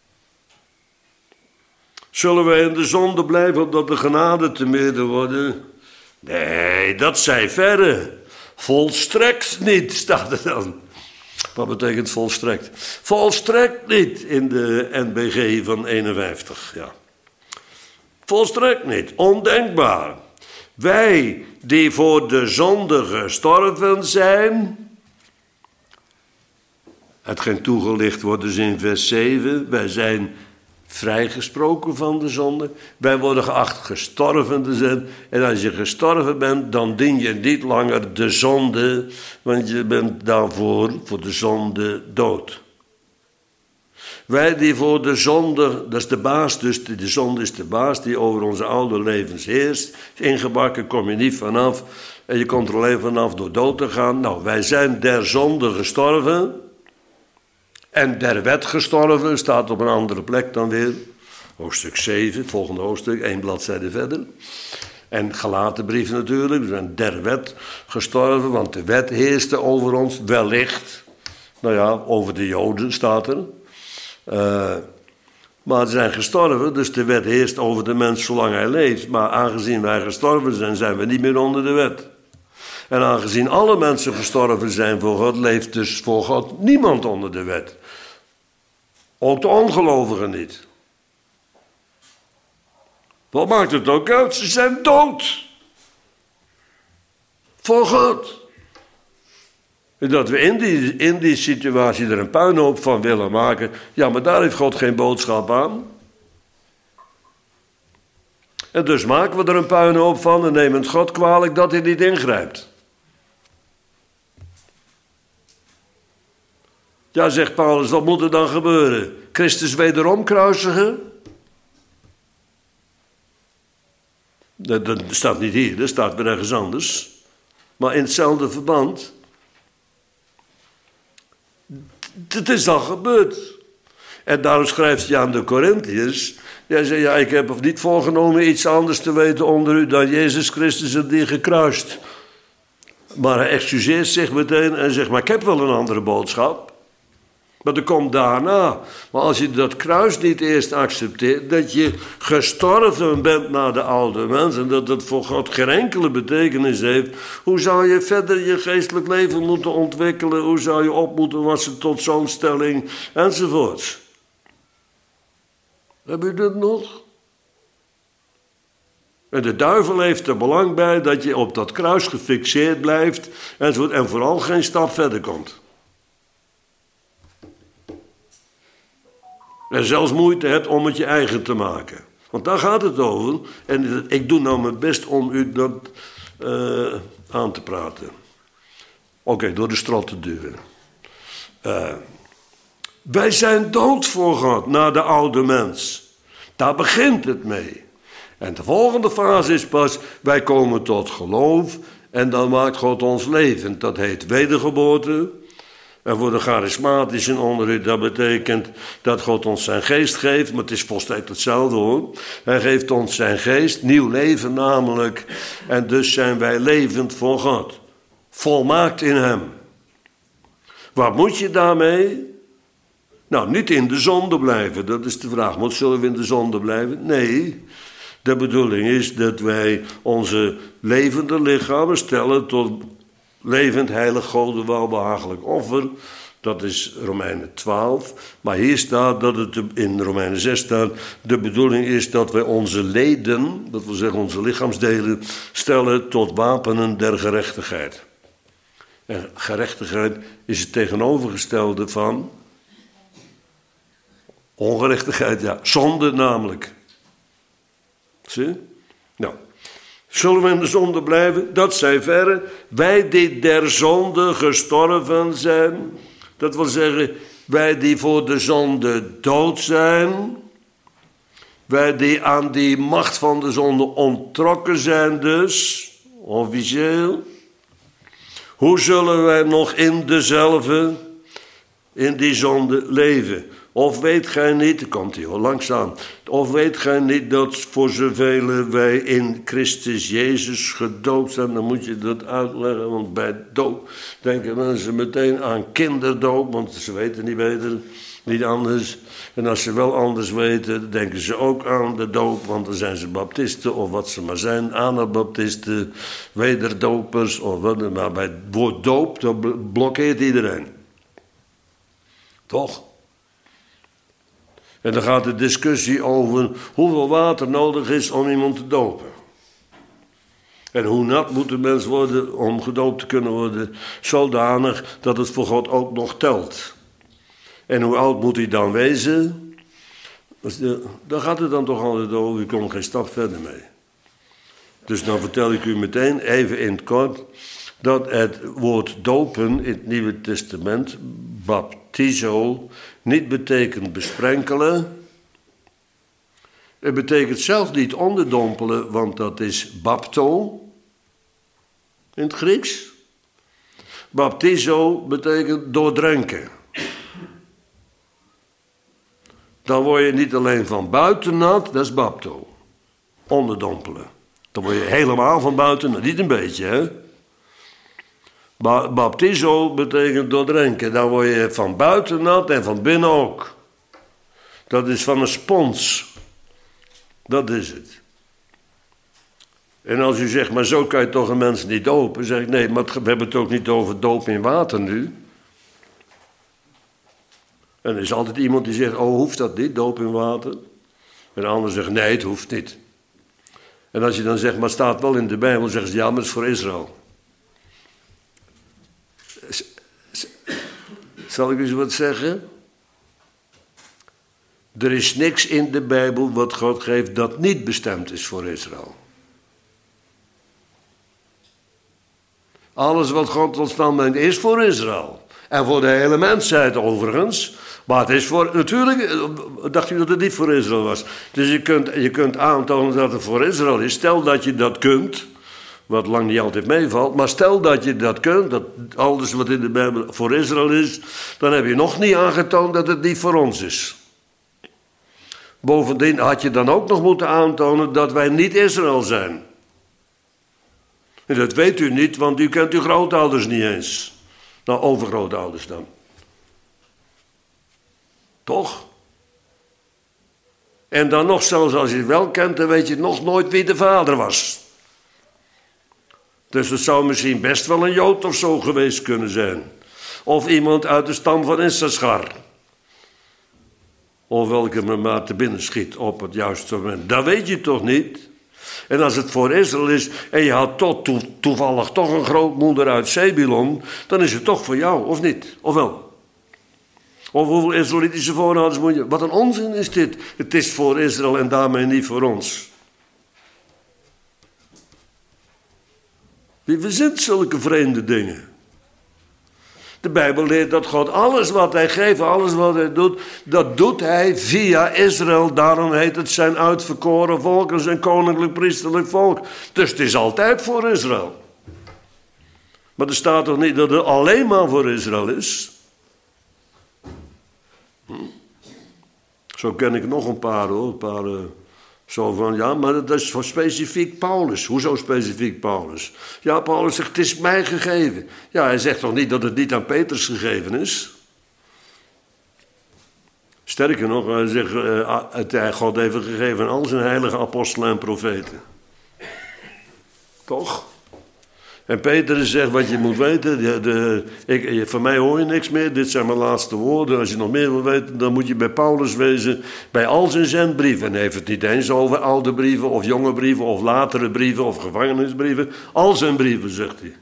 Zullen wij in de zonde blijven opdat de genade te meerder worden? Nee, dat zij verre. Volstrekt niet, staat er dan. Wat betekent volstrekt? Volstrekt niet in de N B G van eenenvijftig, ja. Volstrekt niet, ondenkbaar. Wij die voor de zonde gestorven zijn. Hetgeen toegelicht wordt dus in vers zeven. Wij zijn vrijgesproken van de zonde. Wij worden geacht gestorven te zijn. En als je gestorven bent, dan dien je niet langer de zonde. Want je bent daarvoor voor de zonde dood. Wij die voor de zonde, dat is de baas, dus de zonde is de baas die over onze oude levens heerst. Ingebakken kom je niet vanaf en je komt er alleen vanaf door dood te gaan. Nou, wij zijn der zonde gestorven en der wet gestorven, staat op een andere plek dan weer. Hoofdstuk zeven, het volgende hoofdstuk, één bladzijde verder. En Galatenbrief natuurlijk, we zijn der wet gestorven, want de wet heerste over ons, wellicht. Nou ja, over de Joden staat er. Uh, maar ze zijn gestorven, dus de wet heerst over de mens zolang hij leeft. Maar aangezien wij gestorven zijn, zijn we niet meer onder de wet. En aangezien alle mensen gestorven zijn voor God, leeft dus voor God niemand onder de wet. Ook de ongelovigen niet. Wat maakt het ook uit? Ze zijn dood. Voor God. En dat we in die, in die situatie er een puinhoop van willen maken. Ja, maar daar heeft God geen boodschap aan. En dus maken we er een puinhoop van en nemen het God kwalijk dat hij niet ingrijpt. Ja, zegt Paulus, wat moet er dan gebeuren? Christus wederom kruisigen? Dat, dat staat niet hier, dat staat weer ergens anders. Maar in hetzelfde verband. Het is al gebeurd. En daarom schrijft hij aan de Corinthiërs. Hij zei, ja, ik heb of niet voorgenomen iets anders te weten onder u dan Jezus Christus en die gekruist. Maar hij excuseert zich meteen en zegt, maar ik heb wel een andere boodschap. Maar dat komt daarna. Maar als je dat kruis niet eerst accepteert, dat je gestorven bent naar de oude mens en dat het voor God geen enkele betekenis heeft, hoe zou je verder je geestelijk leven moeten ontwikkelen? Hoe zou je op moeten wassen tot zo'n stelling? Enzovoorts. Heb je dat nog? En de duivel heeft er belang bij dat je op dat kruis gefixeerd blijft enzovoort, en vooral geen stap verder komt. En zelfs moeite hebt om het je eigen te maken. Want daar gaat het over. En ik doe nou mijn best om u dat uh, aan te praten. Oké, okay, door de strot te duwen. Uh, wij zijn dood voor God, naar de oude mens. Daar begint het mee. En de volgende fase is pas, wij komen tot geloof en dan maakt God ons levend. Dat heet wedergeboorte. En voor de charismatischen onder u, dat betekent dat God ons zijn geest geeft. Maar het is volstrekt hetzelfde hoor. Hij geeft ons zijn geest, nieuw leven namelijk. En dus zijn wij levend voor God. Volmaakt in hem. Wat moet je daarmee? Nou, niet in de zonde blijven. Dat is de vraag. Moet, zullen we in de zonde blijven? Nee. De bedoeling is dat wij onze levende lichamen stellen tot levend, heilig, Gode welbehagelijk offer. Dat is Romeinen twaalf. Maar hier staat dat het in Romeinen zes staat. De bedoeling is dat wij onze leden, dat wil zeggen onze lichaamsdelen, stellen tot wapenen der gerechtigheid. En gerechtigheid is het tegenovergestelde van ongerechtigheid, ja. Zonde namelijk. Zie? Nou. Zullen we in de zonde blijven? Dat zij verre. Wij die der zonde gestorven zijn. Dat wil zeggen, wij die voor de zonde dood zijn. Wij die aan die macht van de zonde onttrokken zijn dus. Officieel. Hoe zullen wij nog in dezelfde, in die zonde leven? Of weet gij niet, dan komt hij heel langzaam. Of weet gij niet dat voor zoveel wij in Christus Jezus gedoopt zijn? Dan moet je dat uitleggen, want bij doop denken mensen meteen aan kinderdoop, want ze weten niet beter, niet anders. En als ze wel anders weten, denken ze ook aan de doop, want dan zijn ze baptisten of wat ze maar zijn, anabaptisten, wederdopers of wat. Maar bij het woord doop, dat blokkeert iedereen. Toch? En dan gaat de discussie over hoeveel water nodig is om iemand te dopen. En hoe nat moet een mens worden om gedoopt te kunnen worden, zodanig dat het voor God ook nog telt. En hoe oud moet hij dan wezen? Daar gaat het dan toch altijd over, u komt geen stap verder mee. Dus dan vertel ik u meteen, even in het kort, dat het woord dopen in het Nieuwe Testament, baptizo, niet betekent besprenkelen. Het betekent zelfs niet onderdompelen, want dat is bapto in het Grieks. Baptizo betekent doordrenken. Dan word je niet alleen van buiten nat, dat is bapto. Onderdompelen. Dan word je helemaal van buiten, niet een beetje hè. Baptizo betekent doordrenken. Dan word je van buiten nat en van binnen ook. Dat is van een spons. Dat is het. En als u zegt, maar zo kan je toch een mens niet dopen? Zeg ik, nee, maar we hebben het ook niet over doop in water nu. En er is altijd iemand die zegt, oh, hoeft dat niet, doop in water? En de ander zegt, nee, het hoeft niet. En als je dan zegt, maar het staat wel in de Bijbel, zeggen ze, ja, maar het is voor Israël. Zal ik eens wat zeggen? Er is niks in de Bijbel wat God geeft dat niet bestemd is voor Israël. Alles wat God tot stand brengt is voor Israël. En voor de hele mensheid overigens. Maar het is voor, natuurlijk dacht u dat het niet voor Israël was. Dus je kunt, je kunt aantonen dat het voor Israël is. Stel dat je dat kunt, wat lang niet altijd meevalt. Maar stel dat je dat kunt, dat alles wat in de Bijbel voor Israël is. Dan heb je nog niet aangetoond dat het niet voor ons is. Bovendien had je dan ook nog moeten aantonen dat wij niet Israël zijn. En dat weet u niet, want u kent uw grootouders niet eens. Nou, overgrootouders dan. Toch? En dan nog, zelfs als je het wel kent, dan weet je nog nooit wie de vader was. Dus het zou misschien best wel een Jood of zo geweest kunnen zijn. Of iemand uit de stam van Issachar. Of welke me maar te binnen schiet op het juiste moment. Dat weet je toch niet? En als het voor Israël is en je had tot, to, toevallig toch een grootmoeder uit Zebulon, dan is het toch voor jou, of niet? Of wel? Of hoeveel Israëlitische voorouders moet je... Wat een onzin is dit. Het is voor Israël en daarmee niet voor ons. Wie verzint zulke vreemde dingen? De Bijbel leert dat God alles wat hij geeft, alles wat hij doet, dat doet hij via Israël. Daarom heet het zijn uitverkoren volk en zijn koninklijk priesterlijk volk. Dus het is altijd voor Israël. Maar er staat toch niet dat het alleen maar voor Israël is? Hm. Zo ken ik nog een paar hoor, een paar... Uh... Zo van, ja, maar dat is voor specifiek Paulus. Hoezo specifiek Paulus? Ja, Paulus zegt, het is mij gegeven. Ja, hij zegt toch niet dat het niet aan Petrus gegeven is? Sterker nog, hij zegt, uh, het hij God heeft gegeven aan al zijn heilige apostelen en profeten. Toch? En Petrus zegt wat je moet weten. De, de, ik, van mij hoor je niks meer. Dit zijn mijn laatste woorden. Als je nog meer wil weten, dan moet je bij Paulus wezen. Bij al zijn zendbrieven. En hij heeft het niet eens over oude brieven of jonge brieven of latere brieven of gevangenisbrieven. Al zijn brieven, zegt hij.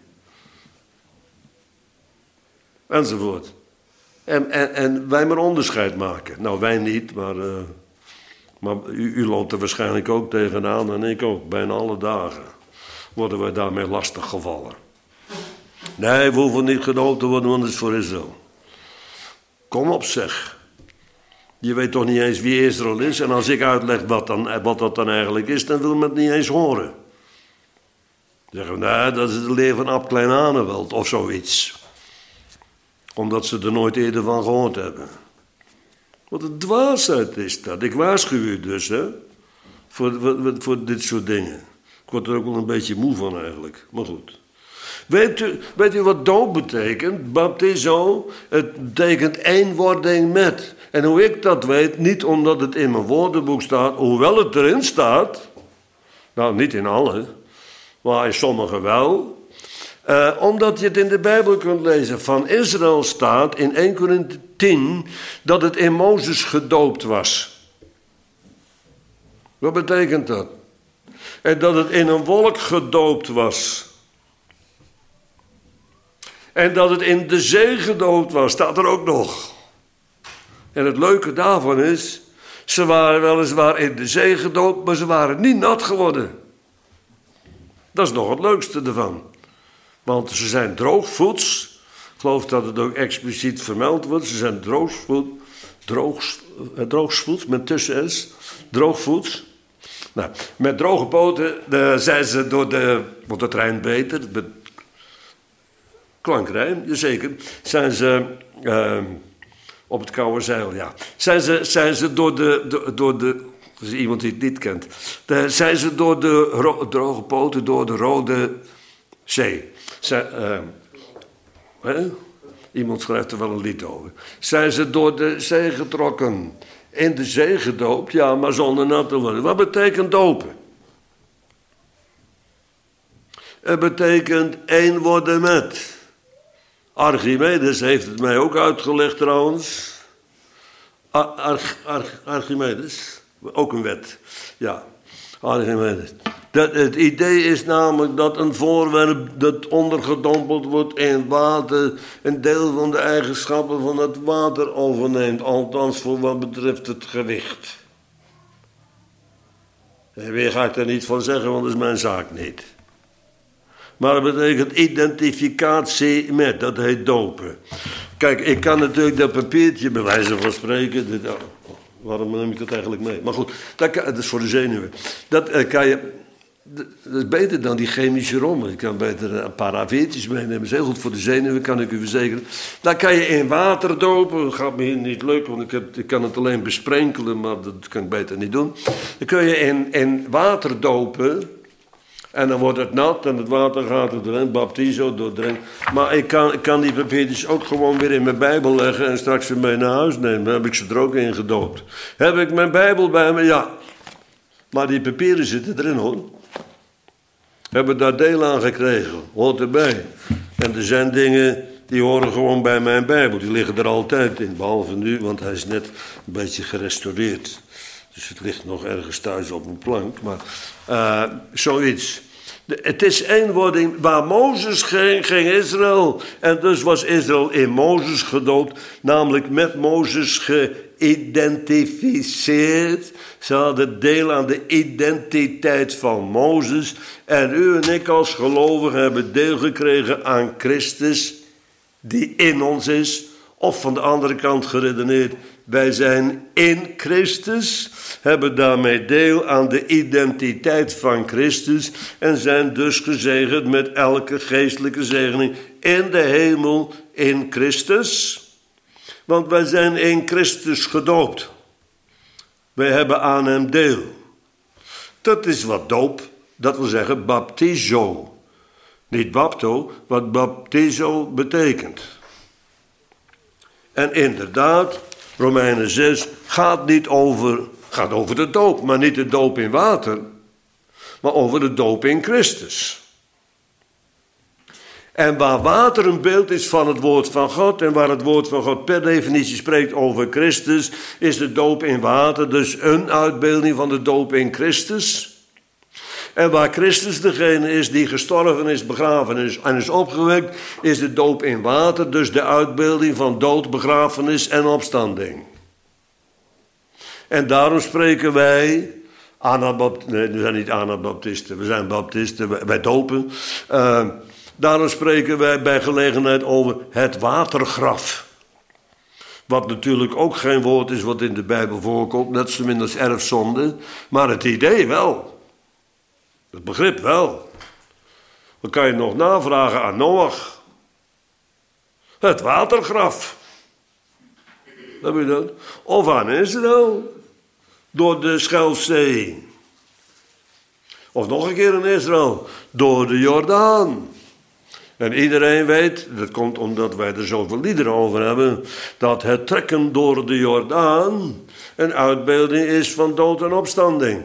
Enzovoort. En, en, en wij maar onderscheid maken. Nou, wij niet, maar, uh, maar u, u loopt er waarschijnlijk ook tegenaan en ik ook. Bijna alle dagen worden wij daarmee lastig gevallen. Nee, we hoeven niet gedoopt te worden, want het is voor Israël. Kom op zeg. Je weet toch niet eens wie Israël is? En als ik uitleg wat, dan, wat dat dan eigenlijk is, dan wil men het niet eens horen. Dan zeggen we, nee, dat is het leer van Ab Klein Aneweld of zoiets. Omdat ze er nooit eerder van gehoord hebben. Wat een dwaasheid is dat. Ik waarschuw u dus, hè. Voor, voor, voor dit soort dingen. Ik word er ook wel een beetje moe van eigenlijk, maar goed. Weet u, weet u wat doop betekent? Baptizo, het betekent eenwording met. En hoe ik dat weet, niet omdat het in mijn woordenboek staat, hoewel het erin staat. Nou, niet in alle, maar in sommige wel. Uh, omdat je het in de Bijbel kunt lezen. Van Israël staat in Eerste Korinthe tien dat het in Mozes gedoopt was. Wat betekent dat? En dat het in een wolk gedoopt was. En dat het in de zee gedoopt was, staat er ook nog. En het leuke daarvan is, ze waren weliswaar in de zee gedoopt, maar ze waren niet nat geworden. Dat is nog het leukste ervan. Want ze zijn droogvoets. Ik geloof dat het ook expliciet vermeld wordt. Ze zijn droogvoets, droogs, droogvoets met tussen S, droogvoets. Nou, met droge poten uh, zijn ze door de, want het rijmt beter, het klankrijm, jazeker, zijn ze uh, op het koude zeil, ja. Zijn ze, zijn ze door de, door, door de, dat is iemand die het niet kent, de, zijn ze door de ro, droge poten door de Rode Zee. Zijn, uh, hè? Iemand schrijft er wel een lied over. Zijn ze door de zee getrokken. In de zee gedoopt, ja, maar zonder nat te worden. Wat betekent dopen? Het betekent één worden met. Archimedes heeft het mij ook uitgelegd trouwens. Arch, Arch, Archimedes, ook een wet. Ja, Archimedes. Dat, het idee is namelijk dat een voorwerp dat ondergedompeld wordt in water een deel van de eigenschappen van het water overneemt, althans voor wat betreft het gewicht. En weer ga ik daar niet van zeggen, want dat is mijn zaak niet. Maar dat betekent identificatie met, dat heet dopen. Kijk, ik kan natuurlijk dat papiertje bij wijze van spreken. Dit, oh, waarom neem ik dat eigenlijk mee? Maar goed, dat, kan, dat is voor de zenuwen. Dat uh, kan je. Dat is beter dan die chemische rommel. Je kan beter een paar A viertjes meenemen. Dat is heel goed voor de zenuwen, kan ik u verzekeren. Dan kan je in water dopen. Dat gaat me hier niet lukken, want ik, heb, ik kan het alleen besprenkelen, maar dat kan ik beter niet doen. Dan kun je in, in water dopen. En dan wordt het nat en het water gaat er doorheen, baptizo doordrenkt. Maar ik kan, ik kan die papiertjes ook gewoon weer in mijn Bijbel leggen en straks weer mee naar huis nemen. Dan heb ik ze er ook in gedoopt. Heb ik mijn Bijbel bij me? Ja. Maar die papieren zitten erin, hoor. Hebben daar deel aan gekregen, hoort erbij. En er zijn dingen die horen gewoon bij mijn Bijbel. Die liggen er altijd in, behalve nu, want hij is net een beetje gerestaureerd. Dus het ligt nog ergens thuis op een plank, maar uh, zoiets. De, het is eenwording. Waar Mozes ging, ging Israël. En dus was Israël in Mozes gedoopt, namelijk met Mozes geïdentificeerd. Ze hadden deel aan de identiteit van Mozes. En u en ik als gelovigen hebben deel gekregen aan Christus, die in ons is. Of van de andere kant geredeneerd, wij zijn in Christus, hebben daarmee deel aan de identiteit van Christus en zijn dus gezegend met elke geestelijke zegening in de hemel in Christus. Want wij zijn in Christus gedoopt. Wij hebben aan hem deel. Dat is wat doop, dat wil zeggen baptizo. Niet bapto, wat baptizo betekent. En inderdaad, Romeinen zes gaat niet over, gaat over de doop, maar niet de doop in water, maar over de doop in Christus. En waar water een beeld is van het woord van God en waar het woord van God per definitie spreekt over Christus, is de doop in water dus een uitbeelding van de doop in Christus. En waar Christus degene is die gestorven is, begraven is en is opgewekt, is de doop in water dus de uitbeelding van dood, begrafenis en opstanding. En daarom spreken wij, anabaptisten, nee, we zijn niet anabaptisten, we zijn baptisten, wij, wij dopen. Uh, daarom spreken wij bij gelegenheid over het watergraf. Wat natuurlijk ook geen woord is wat in de Bijbel voorkomt, net zo min als erfzonde, maar het idee wel. Het begrip wel. Dan kan je nog navragen aan Noach. Het watergraf. Heb je dat? Of aan Israël. Door de Schelfzee. Of nog een keer in Israël. Door de Jordaan. En iedereen weet, dat komt omdat wij er zoveel liederen over hebben, dat het trekken door de Jordaan een uitbeelding is van dood en opstanding.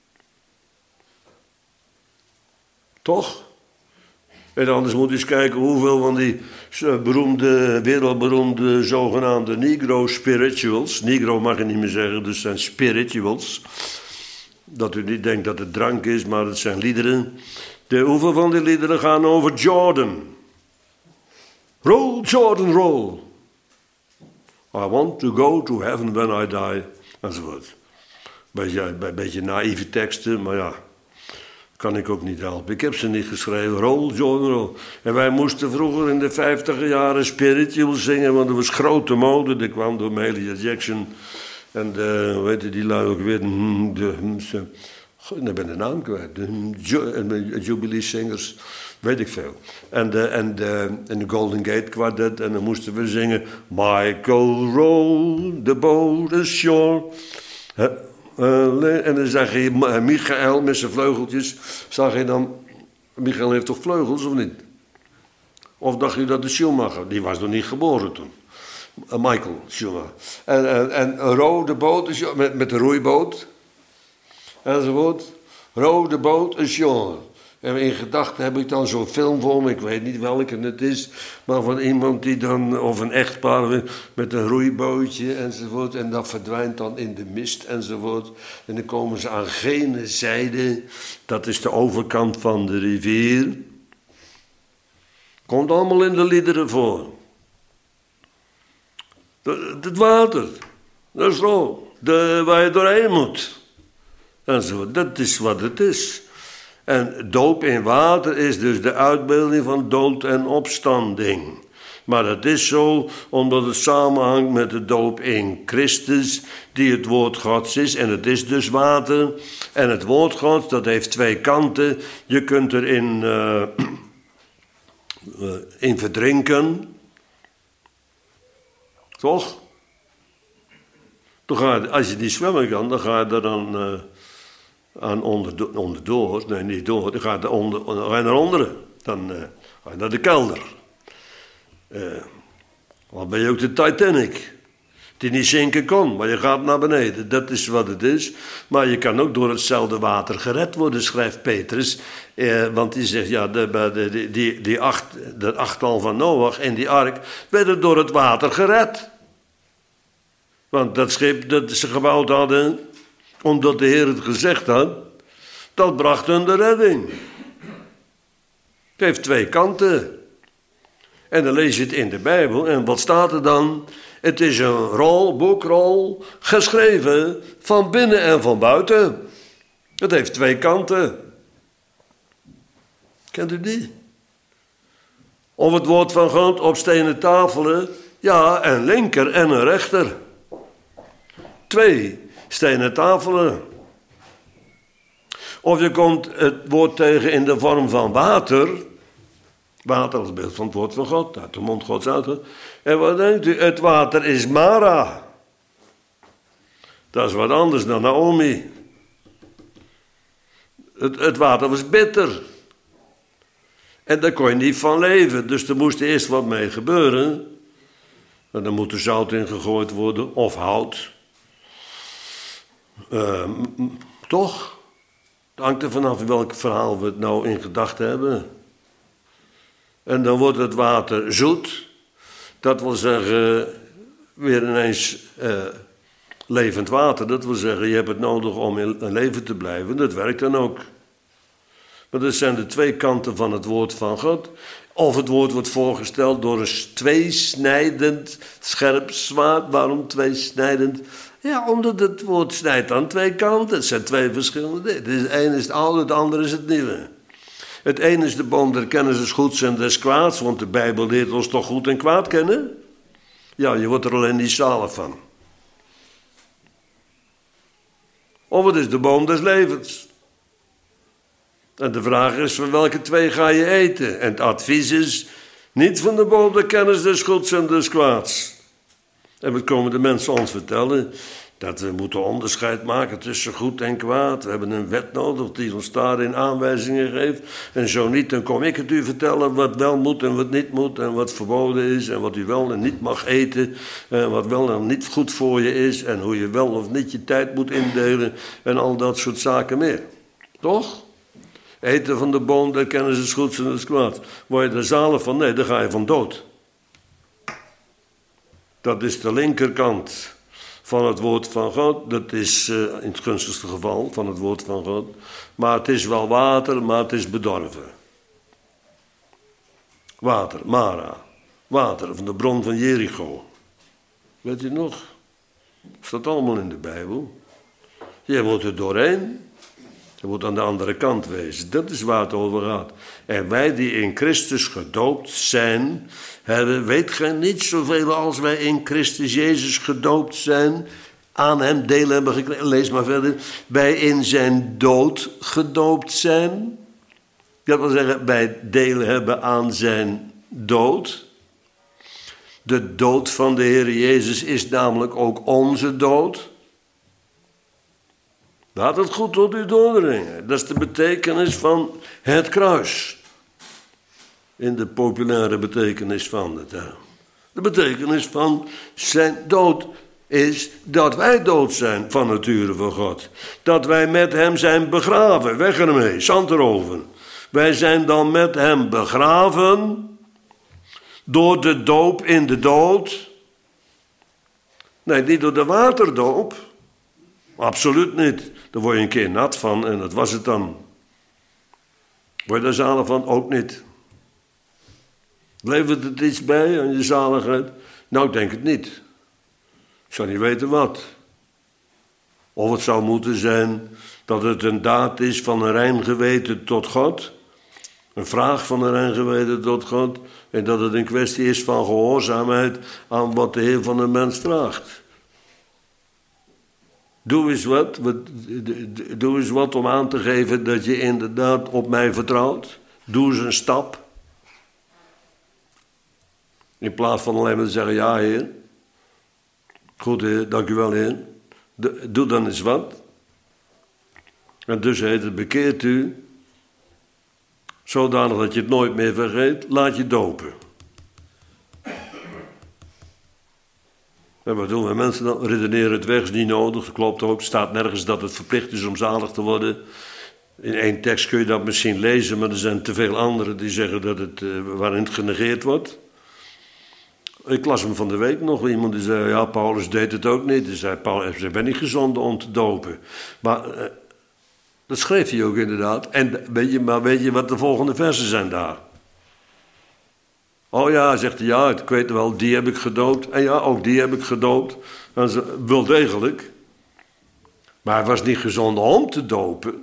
Toch? En anders moet je eens kijken hoeveel van die beroemde, wereldberoemde zogenaamde Negro spirituals. Negro mag je niet meer zeggen, dus zijn spirituals. Dat u niet denkt dat het drank is, maar het zijn liederen. De, hoeveel van die liederen gaan over Jordan? Roll, Jordan, roll. I want to go to heaven when I die. Enzovoort. Beetje, beetje naïeve teksten, maar ja. Kan ik ook niet helpen. Ik heb ze niet geschreven. Roll, Jordan, roll. En wij moesten vroeger in de vijftiger jaren spiritual zingen, want er was grote mode. Dat kwam door Mahalia Jackson. En de, hoe heet die lui ook weer? De, de, ik ben de naam kwijt. De, de Jubilee Singers, weet ik veel. En de, en, de, en de Golden Gate Quartet. En dan moesten we zingen. Michael, roll the boat ashore. Huh? Uh, en dan zag je Michael met zijn vleugeltjes. Zag je dan, Michael heeft toch vleugels of niet? Of dacht je dat de Schumacher, die was nog niet geboren toen. Uh, Michael Schumacher. En, en, en row de boot, met, met de roeiboot. Enzovoort. Row de boot, ashore. En in gedachten heb ik dan zo'n film voor me, ik weet niet welke het is, maar van iemand die dan, of een echtpaar met een roeibootje enzovoort, en dat verdwijnt dan in de mist enzovoort. En dan komen ze aan gene zijde, dat is de overkant van de rivier. Komt allemaal in de liederen voor. Het water, dat is zo, de, waar je doorheen moet. Enzovoort. Dat is wat het is. En doop in water is dus de uitbeelding van dood en opstanding. Maar dat is zo omdat het samenhangt met de doop in Christus, die het woord Gods is. En het is dus water. En het woord Gods, dat heeft twee kanten. Je kunt erin uh, uh, in verdrinken. Toch? Dan ga je, als je niet zwemmen kan, dan ga je er dan... Uh, aan onder, onderdoor, nee niet door, dan ga je, onder, dan ga je naar onderen, dan uh, ga je naar de kelder. Uh, dan ben je ook de Titanic, die niet zinken kon, maar je gaat naar beneden, dat is wat het is. Maar je kan ook door hetzelfde water gered worden, schrijft Petrus, uh, want die zegt, ja, de, de, die, die, die acht, de achttal van Noach en die ark werden door het water gered. Want dat schip dat ze gebouwd hadden, omdat de Heer het gezegd had, dat bracht hun de redding. Het heeft twee kanten. En dan lees je het in de Bijbel. En wat staat er dan? Het is een rol, boekrol, geschreven van binnen en van buiten. Het heeft twee kanten. Kent u die? Of het woord van God op stenen tafelen. Ja, een linker en een rechter. Twee stenen tafelen. Of je komt het woord tegen in de vorm van water. Water als beeld van het woord van God, uit de mond Gods uit. En wat denkt u? Het water is Mara. Dat is wat anders dan Naomi. Het, het water was bitter. En daar kon je niet van leven. Dus er moest eerst wat mee gebeuren. En dan moet er zout in gegooid worden, of hout. Uh, toch? Het hangt er vanaf welk verhaal we het nou in gedachten hebben. En dan wordt het water zoet. Dat wil zeggen, weer ineens uh, levend water. Dat wil zeggen, je hebt het nodig om in leven te blijven. Dat werkt dan ook. Maar dat zijn de twee kanten van het woord van God. Of het woord wordt voorgesteld door een tweesnijdend scherp zwaard. Waarom tweesnijdend? Ja, omdat het woord snijdt aan twee kanten. Het zijn twee verschillende dingen. Het ene is het oude, het andere is het nieuwe. Het ene is de boom der kennis des goeds en des kwaads. Want de Bijbel leert ons toch goed en kwaad kennen? Ja, je wordt er alleen niet zalig van. Of het is de boom des levens. En de vraag is, van welke twee ga je eten? En het advies is, niet van de boom der kennis des goeds en des kwaads. En wat komen de mensen ons vertellen? Dat we moeten onderscheid maken tussen goed en kwaad. We hebben een wet nodig die ons daarin aanwijzingen geeft. En zo niet, dan kom ik het u vertellen wat wel moet en wat niet moet. En wat verboden is en wat u wel en niet mag eten. En wat wel en niet goed voor je is. En hoe je wel of niet je tijd moet indelen. En al dat soort zaken meer. Toch? Eten van de boom der kennis des goeds en des kwaads. Word je er zalig van? Nee, dan ga je van dood. Dat is de linkerkant van het woord van God. Dat is uh, in het gunstigste geval van het woord van God. Maar het is wel water, maar het is bedorven. Water, Mara. Water van de bron van Jericho. Weet u nog? Staat allemaal in de Bijbel. Je moet er doorheen. Je moet aan de andere kant wezen. Dat is waar het over gaat. En wij die in Christus gedoopt zijn, hebben, weet gij niet zoveel als wij in Christus Jezus gedoopt zijn, aan hem deel hebben gekregen. Lees maar verder. Wij in zijn dood gedoopt zijn. Dat wil zeggen, wij deel hebben aan zijn dood. De dood van de Heer Jezus is namelijk ook onze dood. Laat het goed tot u doordringen. Dat is de betekenis van het kruis. In de populaire betekenis van het. Ja. De betekenis van zijn dood is dat wij dood zijn van nature van God. Dat wij met hem zijn begraven. Weg ermee, zand erover. Wij zijn dan met hem begraven door de doop in de dood. Nee, niet door de waterdoop. Absoluut niet. Daar word je een keer nat van en dat was het dan. Word je daar zalig van? Ook niet. Levert het iets bij aan je zaligheid? Nou, ik denk het niet. Ik zou niet weten wat. Of het zou moeten zijn dat het een daad is van een rein geweten tot God. Een vraag van een rein geweten tot God. En dat het een kwestie is van gehoorzaamheid aan wat de Heer van de mens vraagt. Doe eens wat, doe eens wat om aan te geven dat je inderdaad op mij vertrouwt. Doe eens een stap. In plaats van alleen maar te zeggen, ja Heer. Goed Heer, dank u wel Heer. Doe dan eens wat. En dus heet het, bekeert u. Zodanig dat je het nooit meer vergeet, laat je dopen. En wat doen we mensen dan? Redeneren het weg, is niet nodig. Dat klopt ook. Er staat nergens dat het verplicht is om zalig te worden. In één tekst kun je dat misschien lezen, maar er zijn te veel anderen die zeggen dat het, uh, waarin het genegeerd wordt. Ik las hem van de week nog. Iemand die zei, ja, Paulus deed het ook niet. Hij zei, Paulus, ik ben niet gezonden om te dopen. Maar uh, dat schreef hij ook inderdaad. En weet je, maar weet je wat de volgende versen zijn daar? Oh ja, zegt hij, ja, ik weet wel, die heb ik gedoopt. En ja, ook die heb ik gedoopt. En ze, wel degelijk. Maar hij was niet gezonden om te dopen.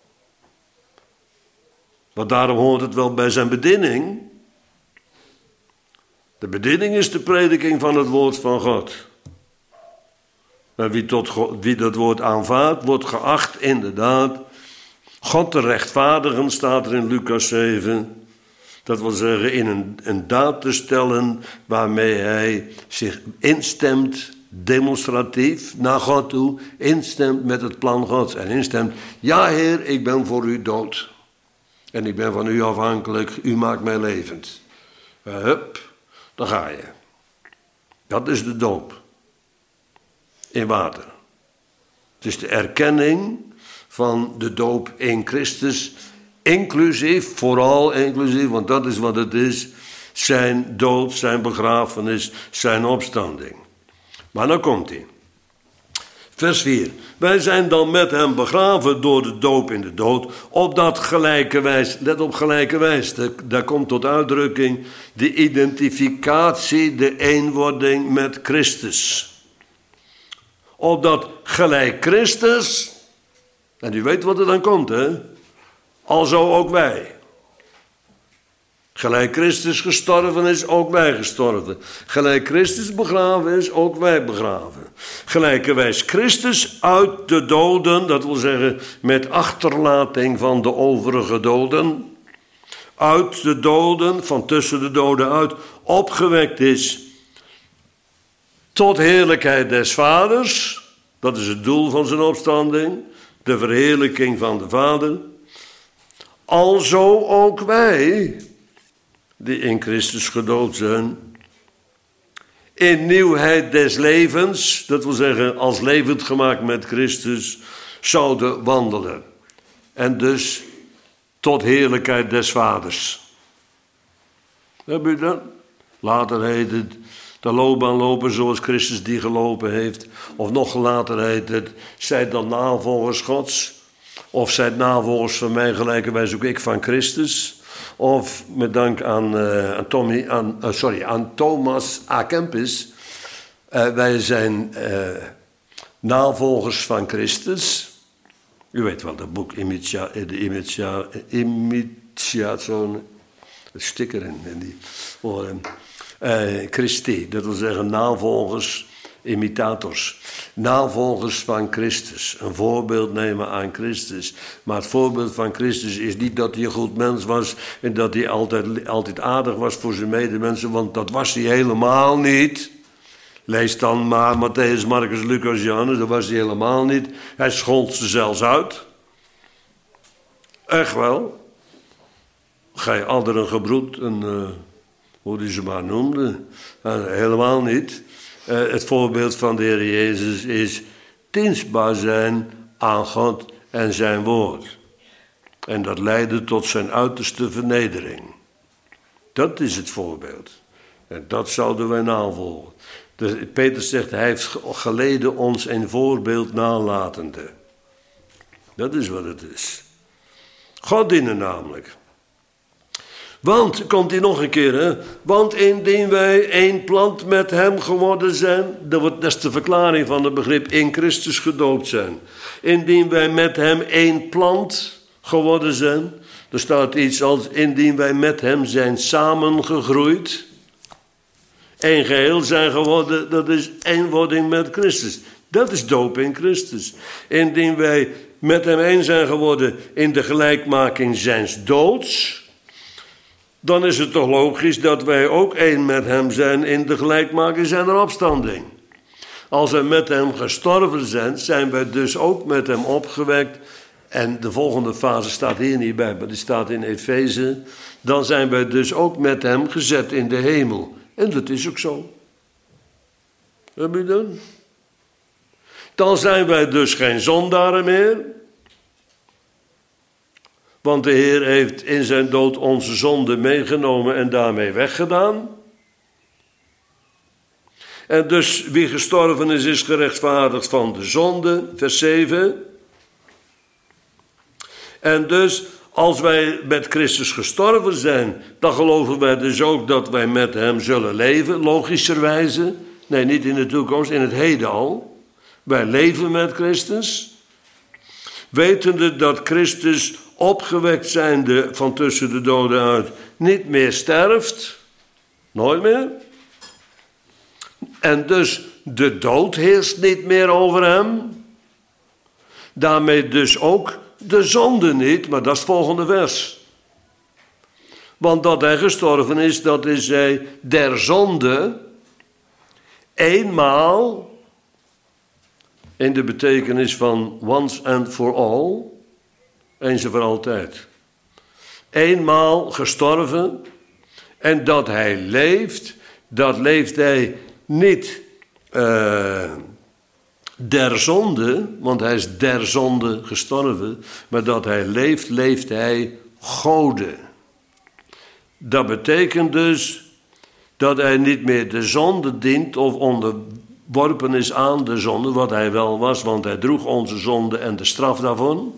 Want daarom hoort het wel bij zijn bediening. De bediening is de prediking van het woord van God. En wie, tot God, wie dat woord aanvaardt, wordt geacht inderdaad God te rechtvaardigen, staat er in Lucas zeven. Dat wil zeggen in een, een daad te stellen waarmee hij zich instemt, demonstratief naar God toe, instemt met het plan Gods. En instemt, ja Heer, ik ben voor u dood. En ik ben van u afhankelijk, u maakt mij levend. Uh, hup, dan ga je. Dat is de doop. In water. Het is de erkenning van de doop in Christus. Inclusief, vooral inclusief, want dat is wat het is. Zijn dood, zijn begrafenis, zijn opstanding. Maar dan komt hij. Vers vier. Wij zijn dan met hem begraven door de doop in de dood. Opdat gelijke wijs, let op gelijke wijs. Daar komt tot uitdrukking de identificatie, de eenwording met Christus. Opdat gelijk Christus, en u weet wat er dan komt, hè? Alzo ook wij. Gelijk Christus gestorven is, ook wij gestorven. Gelijk Christus begraven is, ook wij begraven. Gelijkerwijs Christus uit de doden, dat wil zeggen met achterlating van de overige doden, uit de doden, van tussen de doden uit, opgewekt is tot heerlijkheid des Vaders. Dat is het doel van zijn opstanding, de verheerlijking van de Vader. Alzo ook wij, die in Christus gedoopt zijn, in nieuwheid des levens, dat wil zeggen als levend gemaakt met Christus, zouden wandelen. En dus tot heerlijkheid des Vaders. Heb u dat? Later heet het de loopbaan lopen zoals Christus die gelopen heeft. Of nog later heet het, zijt dan navolgers Gods. Of zijt navolgers van mij, gelijkerwijs ook ik van Christus. Of met dank aan, uh, aan, Tommy, aan, uh, sorry, aan Thomas A. Kempis. Uh, wij zijn uh, navolgers van Christus. U weet wel, dat boek Imitia, de Imitia, Imitia, zo'n sticker in, in die oren. Uh, Christi, dat wil zeggen navolgers, imitators. Navolgers van Christus. Een voorbeeld nemen aan Christus. Maar het voorbeeld van Christus is niet dat hij een goed mens was en dat hij altijd, altijd aardig was voor zijn medemensen, want dat was hij helemaal niet. Lees dan maar Matthäus, Marcus, Lucas, Johannes, dat was hij helemaal niet. Hij schold ze zelfs uit. Echt wel. Gij anderen gebroed en uh, hoe die ze maar noemden. Uh, helemaal niet. Uh, het voorbeeld van de Heer Jezus is dienstbaar zijn aan God en zijn woord. En dat leidde tot zijn uiterste vernedering. Dat is het voorbeeld. En dat zouden wij navolgen. Dus Petrus zegt, hij heeft geleden ons een voorbeeld nalatende. Dat is wat het is. God dienen namelijk. Want, komt hij nog een keer, hè? Want indien wij één plant met hem geworden zijn, dat is de verklaring van het begrip in Christus gedoopt zijn. Indien wij met hem één plant geworden zijn, er staat iets als indien wij met hem zijn samengegroeid, één geheel zijn geworden, dat is eenwording met Christus. Dat is doop in Christus. Indien wij met hem één zijn geworden in de gelijkmaking zijns doods, dan is het toch logisch dat wij ook één met hem zijn in de gelijkmaking zijner opstanding. Als wij met hem gestorven zijn, zijn wij dus ook met hem opgewekt. En de volgende fase staat hier niet bij, maar die staat in Efeze. Dan zijn wij dus ook met hem gezet in de hemel. En dat is ook zo. Heb je dat? Dan zijn wij dus geen zondaren meer. Want de Heer heeft in zijn dood onze zonde meegenomen en daarmee weggedaan. En dus wie gestorven is, is gerechtvaardigd van de zonde, vers zeven. En dus als wij met Christus gestorven zijn, dan geloven wij dus ook dat wij met hem zullen leven, logischerwijze. Nee, niet in de toekomst, in het heden al. Wij leven met Christus. Wetende dat Christus opgewekt zijnde van tussen de doden uit niet meer sterft. Nooit meer. En dus de dood heerst niet meer over hem. Daarmee dus ook de zonde niet, maar dat is het volgende vers. Want dat hij gestorven is, dat is hij der zonde eenmaal in de betekenis van once and for all, eens en voor altijd. Eenmaal gestorven en dat hij leeft, dat leeft hij niet uh, der zonde, want hij is der zonde gestorven, maar dat hij leeft, leeft hij Gode. Dat betekent dus dat hij niet meer de zonde dient of onderworpen is aan de zonde, wat hij wel was, want hij droeg onze zonde en de straf daarvan.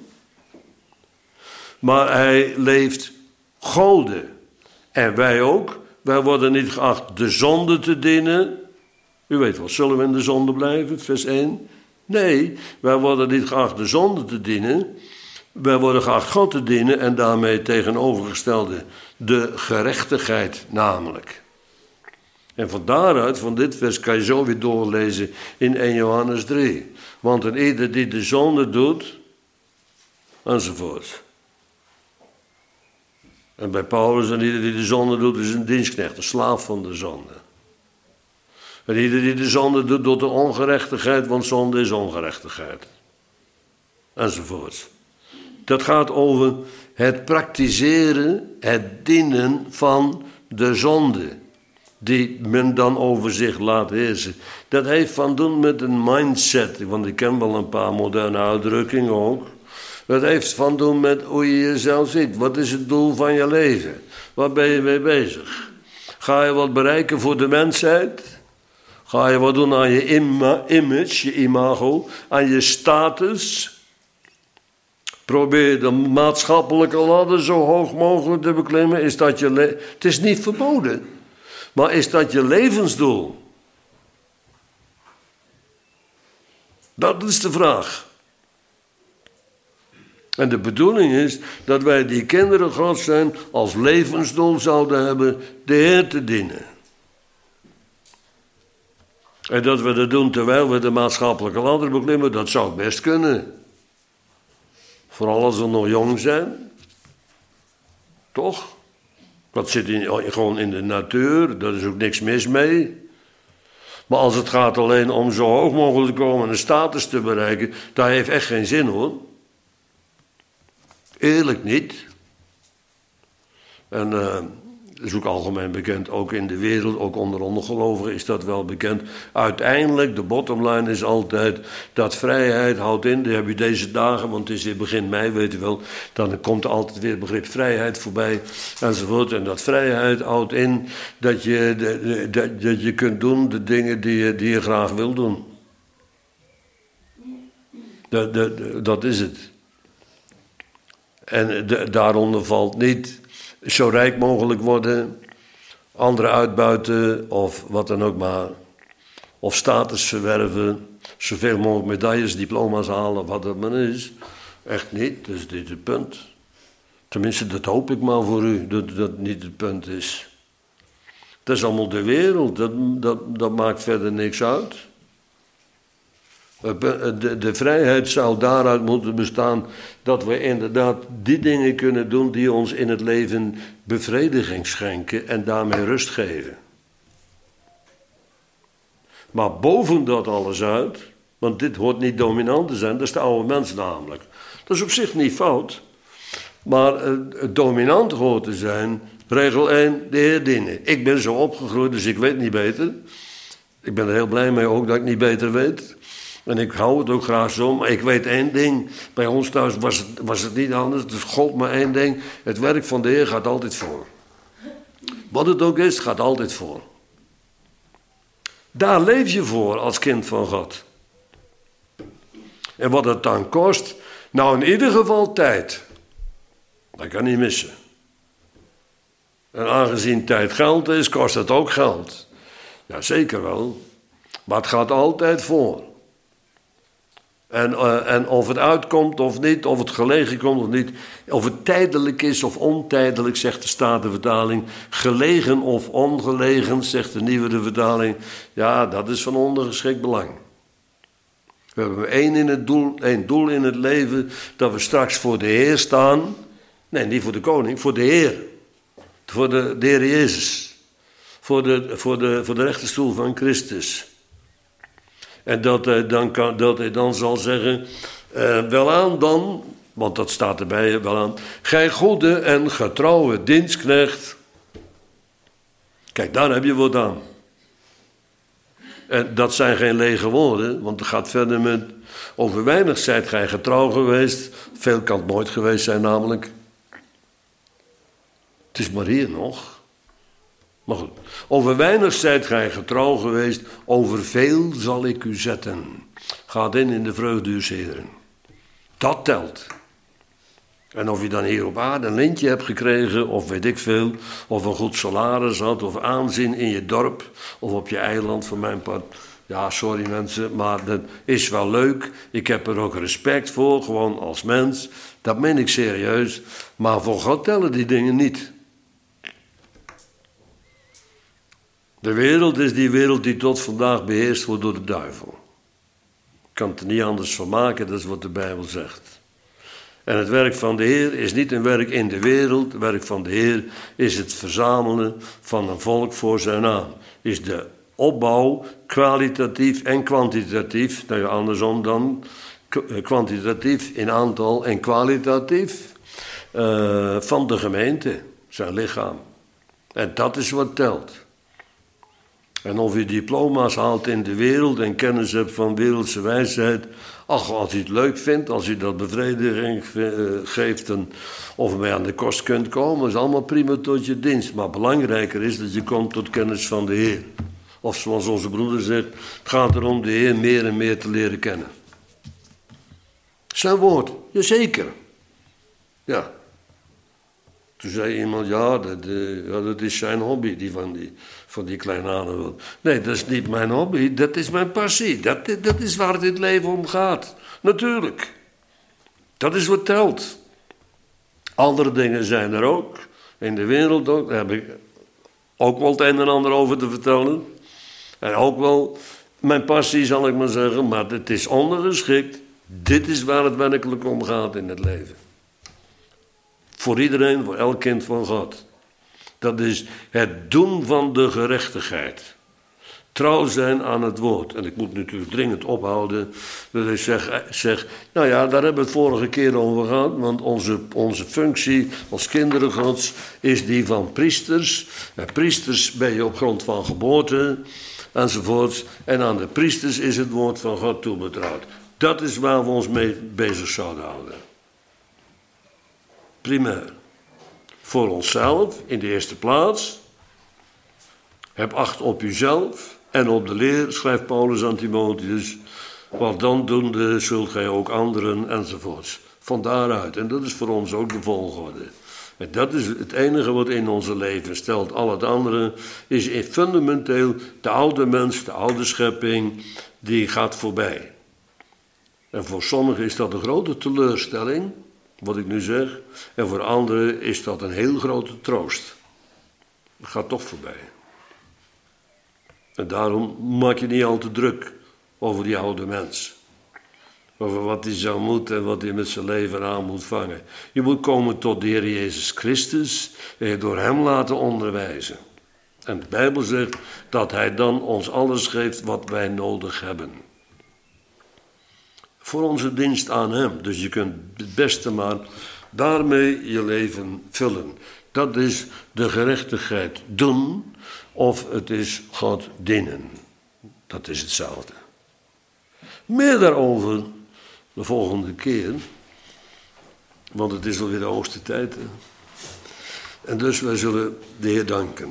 Maar hij leeft Gode. En wij ook. Wij worden niet geacht de zonde te dienen. U weet wel, zullen we in de zonde blijven? Vers één. Nee, wij worden niet geacht de zonde te dienen. Wij worden geacht God te dienen en daarmee tegenovergestelde de gerechtigheid namelijk. En van daaruit, van dit vers, kan je zo weer doorlezen in eerste Johannes drie. Want een ieder die de zonde doet, enzovoort. En bij Paulus, en ieder die de zonde doet, is een dienstknecht, een slaaf van de zonde. En ieder die de zonde doet, doet de ongerechtigheid, want zonde is ongerechtigheid. Enzovoort. Dat gaat over het praktiseren, het dienen van de zonde, die men dan over zich laat heersen. Dat heeft van doen met een mindset, want ik ken wel een paar moderne uitdrukkingen ook. Dat heeft van doen met hoe je jezelf ziet. Wat is het doel van je leven? Waar ben je mee bezig? Ga je wat bereiken voor de mensheid? Ga je wat doen aan je ima- image, je imago, aan je status? Probeer de maatschappelijke ladder zo hoog mogelijk te beklimmen. Is dat je le- het is niet verboden, maar is dat je levensdoel? Dat is de vraag. En de bedoeling is dat wij die kinderen Gods zijn als levensdoel zouden hebben de Heer te dienen. En dat we dat doen terwijl we de maatschappelijke ladder beklimmen, dat zou best kunnen. Vooral als we nog jong zijn. Toch? Dat zit in, gewoon in de natuur, daar is ook niks mis mee. Maar als het gaat alleen om zo hoog mogelijk te komen en een status te bereiken, dat heeft echt geen zin hoor. Eerlijk niet. En uh, Dat is ook algemeen bekend, ook in de wereld, ook onder ondergelovigen is dat wel bekend. Uiteindelijk, de bottomline is altijd dat vrijheid houdt in, dat heb je deze dagen, want het is weer begin mei, weet u wel, dan komt er altijd weer het begrip vrijheid voorbij, enzovoort. En dat vrijheid houdt in dat je, de, de, dat je kunt doen de dingen die je, die je graag wil doen. Dat, dat, dat is het. En de, daaronder valt niet zo rijk mogelijk worden, anderen uitbuiten of wat dan ook maar. Of status verwerven, zoveel mogelijk medailles, diploma's halen, wat dat maar is. Echt niet, dus dit is het punt. Tenminste, dat hoop ik maar voor u, dat dat niet het punt is. Dat is allemaal de wereld, dat, dat, dat maakt verder niks uit. De, de vrijheid zou daaruit moeten bestaan dat we inderdaad die dingen kunnen doen die ons in het leven bevrediging schenken en daarmee rust geven. Maar boven dat alles uit, want dit hoort niet dominant te zijn, dat is de oude mens namelijk. Dat is op zich niet fout, maar het dominant hoort te zijn, regel één, de Heer dienen. Ik ben zo opgegroeid, dus ik weet niet beter. Ik ben er heel blij mee ook dat ik niet beter weet. En ik hou het ook graag zo, maar ik weet één ding. Bij ons thuis was het, was het niet anders, dus gold maar één ding. Het werk van de Heer gaat altijd voor. Wat het ook is, gaat altijd voor. Daar leef je voor als kind van God. En wat het dan kost, nou in ieder geval tijd. Dat kan niet missen. En aangezien tijd geld is, kost het ook geld. Ja, zeker wel. Maar het gaat altijd voor. En, uh, en of het uitkomt of niet, of het gelegen komt of niet, of het tijdelijk is of ontijdelijk, zegt de Statenvertaling, gelegen of ongelegen, zegt de Nieuwere Vertaling, ja, dat is van ondergeschikt belang. We hebben één, in het doel, één doel in het leven, dat we straks voor de Heer staan, nee, niet voor de koning, voor de Heer, voor de, de Heer Jezus, voor de, voor, de, voor de rechterstoel van Christus. En dat hij dan, kan, dat hij dan zal zeggen, uh, welaan dan, want dat staat erbij, welaan, gij goede en getrouwe dienstknecht. Kijk, daar heb je wat aan. En dat zijn geen lege woorden, want het gaat verder met, over weinig zijt gij getrouw geweest, veel kan het nooit geweest zijn namelijk. Het is maar hier nog. Maar goed, over weinig zijt gij getrouw geweest, over veel zal ik u zetten. Gaat in in de vreugde uws Heeren. Dat telt. En of je dan hier op aarde een lintje hebt gekregen, of weet ik veel, of een goed salaris had, of aanzien in je dorp, of op je eiland voor mijn part. Ja, sorry mensen, maar dat is wel leuk. Ik heb er ook respect voor, gewoon als mens. Dat meen ik serieus. Maar voor God tellen die dingen niet. De wereld is die wereld die tot vandaag beheerst wordt door de duivel. Ik kan het er niet anders van maken, dat is wat de Bijbel zegt. En het werk van de Heer is niet een werk in de wereld. Het werk van de Heer is het verzamelen van een volk voor zijn naam. Is de opbouw kwalitatief en kwantitatief. Nou ja, andersom dan. Kwantitatief in aantal en kwalitatief uh, van de gemeente, zijn lichaam. En dat is wat telt. En of je diploma's haalt in de wereld en kennis hebt van wereldse wijsheid. Ach, als u het leuk vindt, als u dat bevrediging geeft en of ermee aan de kost kunt komen, is allemaal prima tot je dienst. Maar belangrijker is dat je komt tot kennis van de Heer. Of zoals onze broeder zegt, het gaat erom de Heer meer en meer te leren kennen. Zijn woord, jazeker. Ja. Toen zei iemand, ja dat, uh, ja, dat is zijn hobby, die van die, van die kleine aanhouden. Nee, dat is niet mijn hobby, dat is mijn passie. Dat, dat is waar dit leven om gaat. Natuurlijk. Dat is wat telt. Andere dingen zijn er ook. In de wereld ook. Daar heb ik ook wel het een en ander over te vertellen. En ook wel mijn passie, zal ik maar zeggen. Maar het is ondergeschikt. Dit is waar het werkelijk om gaat in het leven. Voor iedereen, voor elk kind van God. Dat is het doen van de gerechtigheid. Trouw zijn aan het woord. En ik moet natuurlijk dringend ophouden. Dat ik zeg, zeg, nou ja, daar hebben we het vorige keer over gehad. Want onze, onze functie als kinderen Gods is die van priesters. En priesters ben je op grond van geboorte enzovoort. En aan de priesters is het woord van God toebetrouwd. Dat is waar we ons mee bezig zouden houden. Primair. Voor onszelf in de eerste plaats. Heb acht op uzelf en op de leer, schrijft Paulus aan Timotheus. Want dan doende zult gij ook anderen enzovoorts. Van daaruit. En dat is voor ons ook de volgorde. En dat is het enige wat in onze leven stelt. Al het andere is in fundamenteel de oude mens, de oude schepping, die gaat voorbij. En voor sommigen is dat een grote teleurstelling, wat ik nu zeg. En voor anderen is dat een heel grote troost. Het gaat toch voorbij. En daarom maak je niet al te druk over die oude mens. Over wat hij zou moeten en wat hij met zijn leven aan moet vangen. Je moet komen tot de Heer Jezus Christus en je door hem laten onderwijzen. En de Bijbel zegt dat hij dan ons alles geeft wat wij nodig hebben. Voor onze dienst aan hem. Dus je kunt het beste maar daarmee je leven vullen. Dat is de gerechtigheid doen of het is God dienen. Dat is hetzelfde. Meer daarover de volgende keer. Want het is alweer de hoogste tijd. Hè? En dus wij zullen de Heer danken.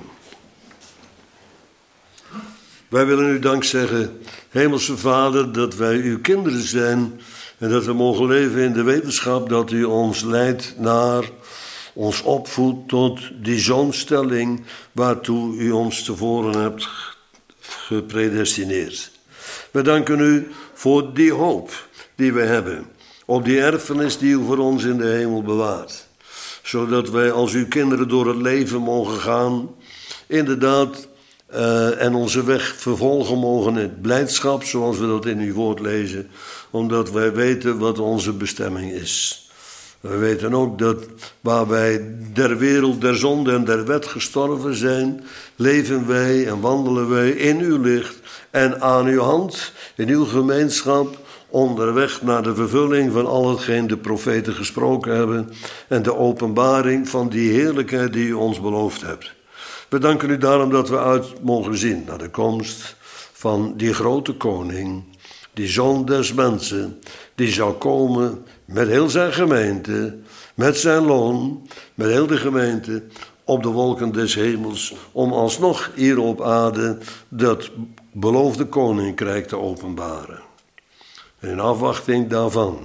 Wij willen u dank zeggen, Hemelse Vader, dat wij uw kinderen zijn. En dat we mogen leven in de wetenschap dat u ons leidt naar, ons opvoedt tot die zoonstelling waartoe u ons tevoren hebt gepredestineerd. We danken u voor die hoop die we hebben, op die erfenis die u voor ons in de hemel bewaart. Zodat wij als uw kinderen door het leven mogen gaan, inderdaad, uh, en onze weg vervolgen mogen in blijdschap, zoals we dat in uw woord lezen, omdat wij weten wat onze bestemming is. We weten ook dat waar wij der wereld, der zonde en der wet gestorven zijn, leven wij en wandelen wij in uw licht en aan uw hand, in uw gemeenschap, onderweg naar de vervulling van al hetgeen de profeten gesproken hebben en de openbaring van die heerlijkheid die u ons beloofd hebt. We danken u daarom dat we uit mogen zien naar de komst van die grote koning, die zoon des mensen, die zou komen met heel zijn gemeente, met zijn loon, met heel de gemeente, op de wolken des hemels, om alsnog hier op aarde dat beloofde koninkrijk te openbaren. En in afwachting daarvan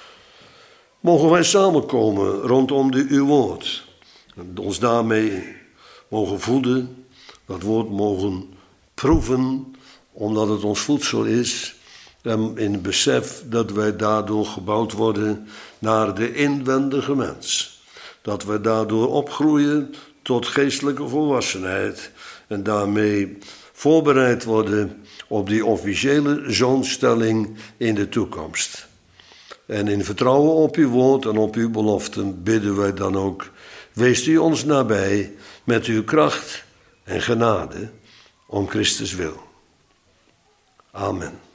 mogen wij samenkomen rondom de, uw woord. En ons daarmee mogen voeden, dat woord mogen proeven, omdat het ons voedsel is. En in het besef dat wij daardoor gebouwd worden naar de inwendige mens. Dat wij daardoor opgroeien tot geestelijke volwassenheid. En daarmee voorbereid worden op die officiële zoonstelling in de toekomst. En in vertrouwen op uw woord en op uw beloften bidden wij dan ook. Wees u ons nabij met uw kracht en genade om Christus wil. Amen.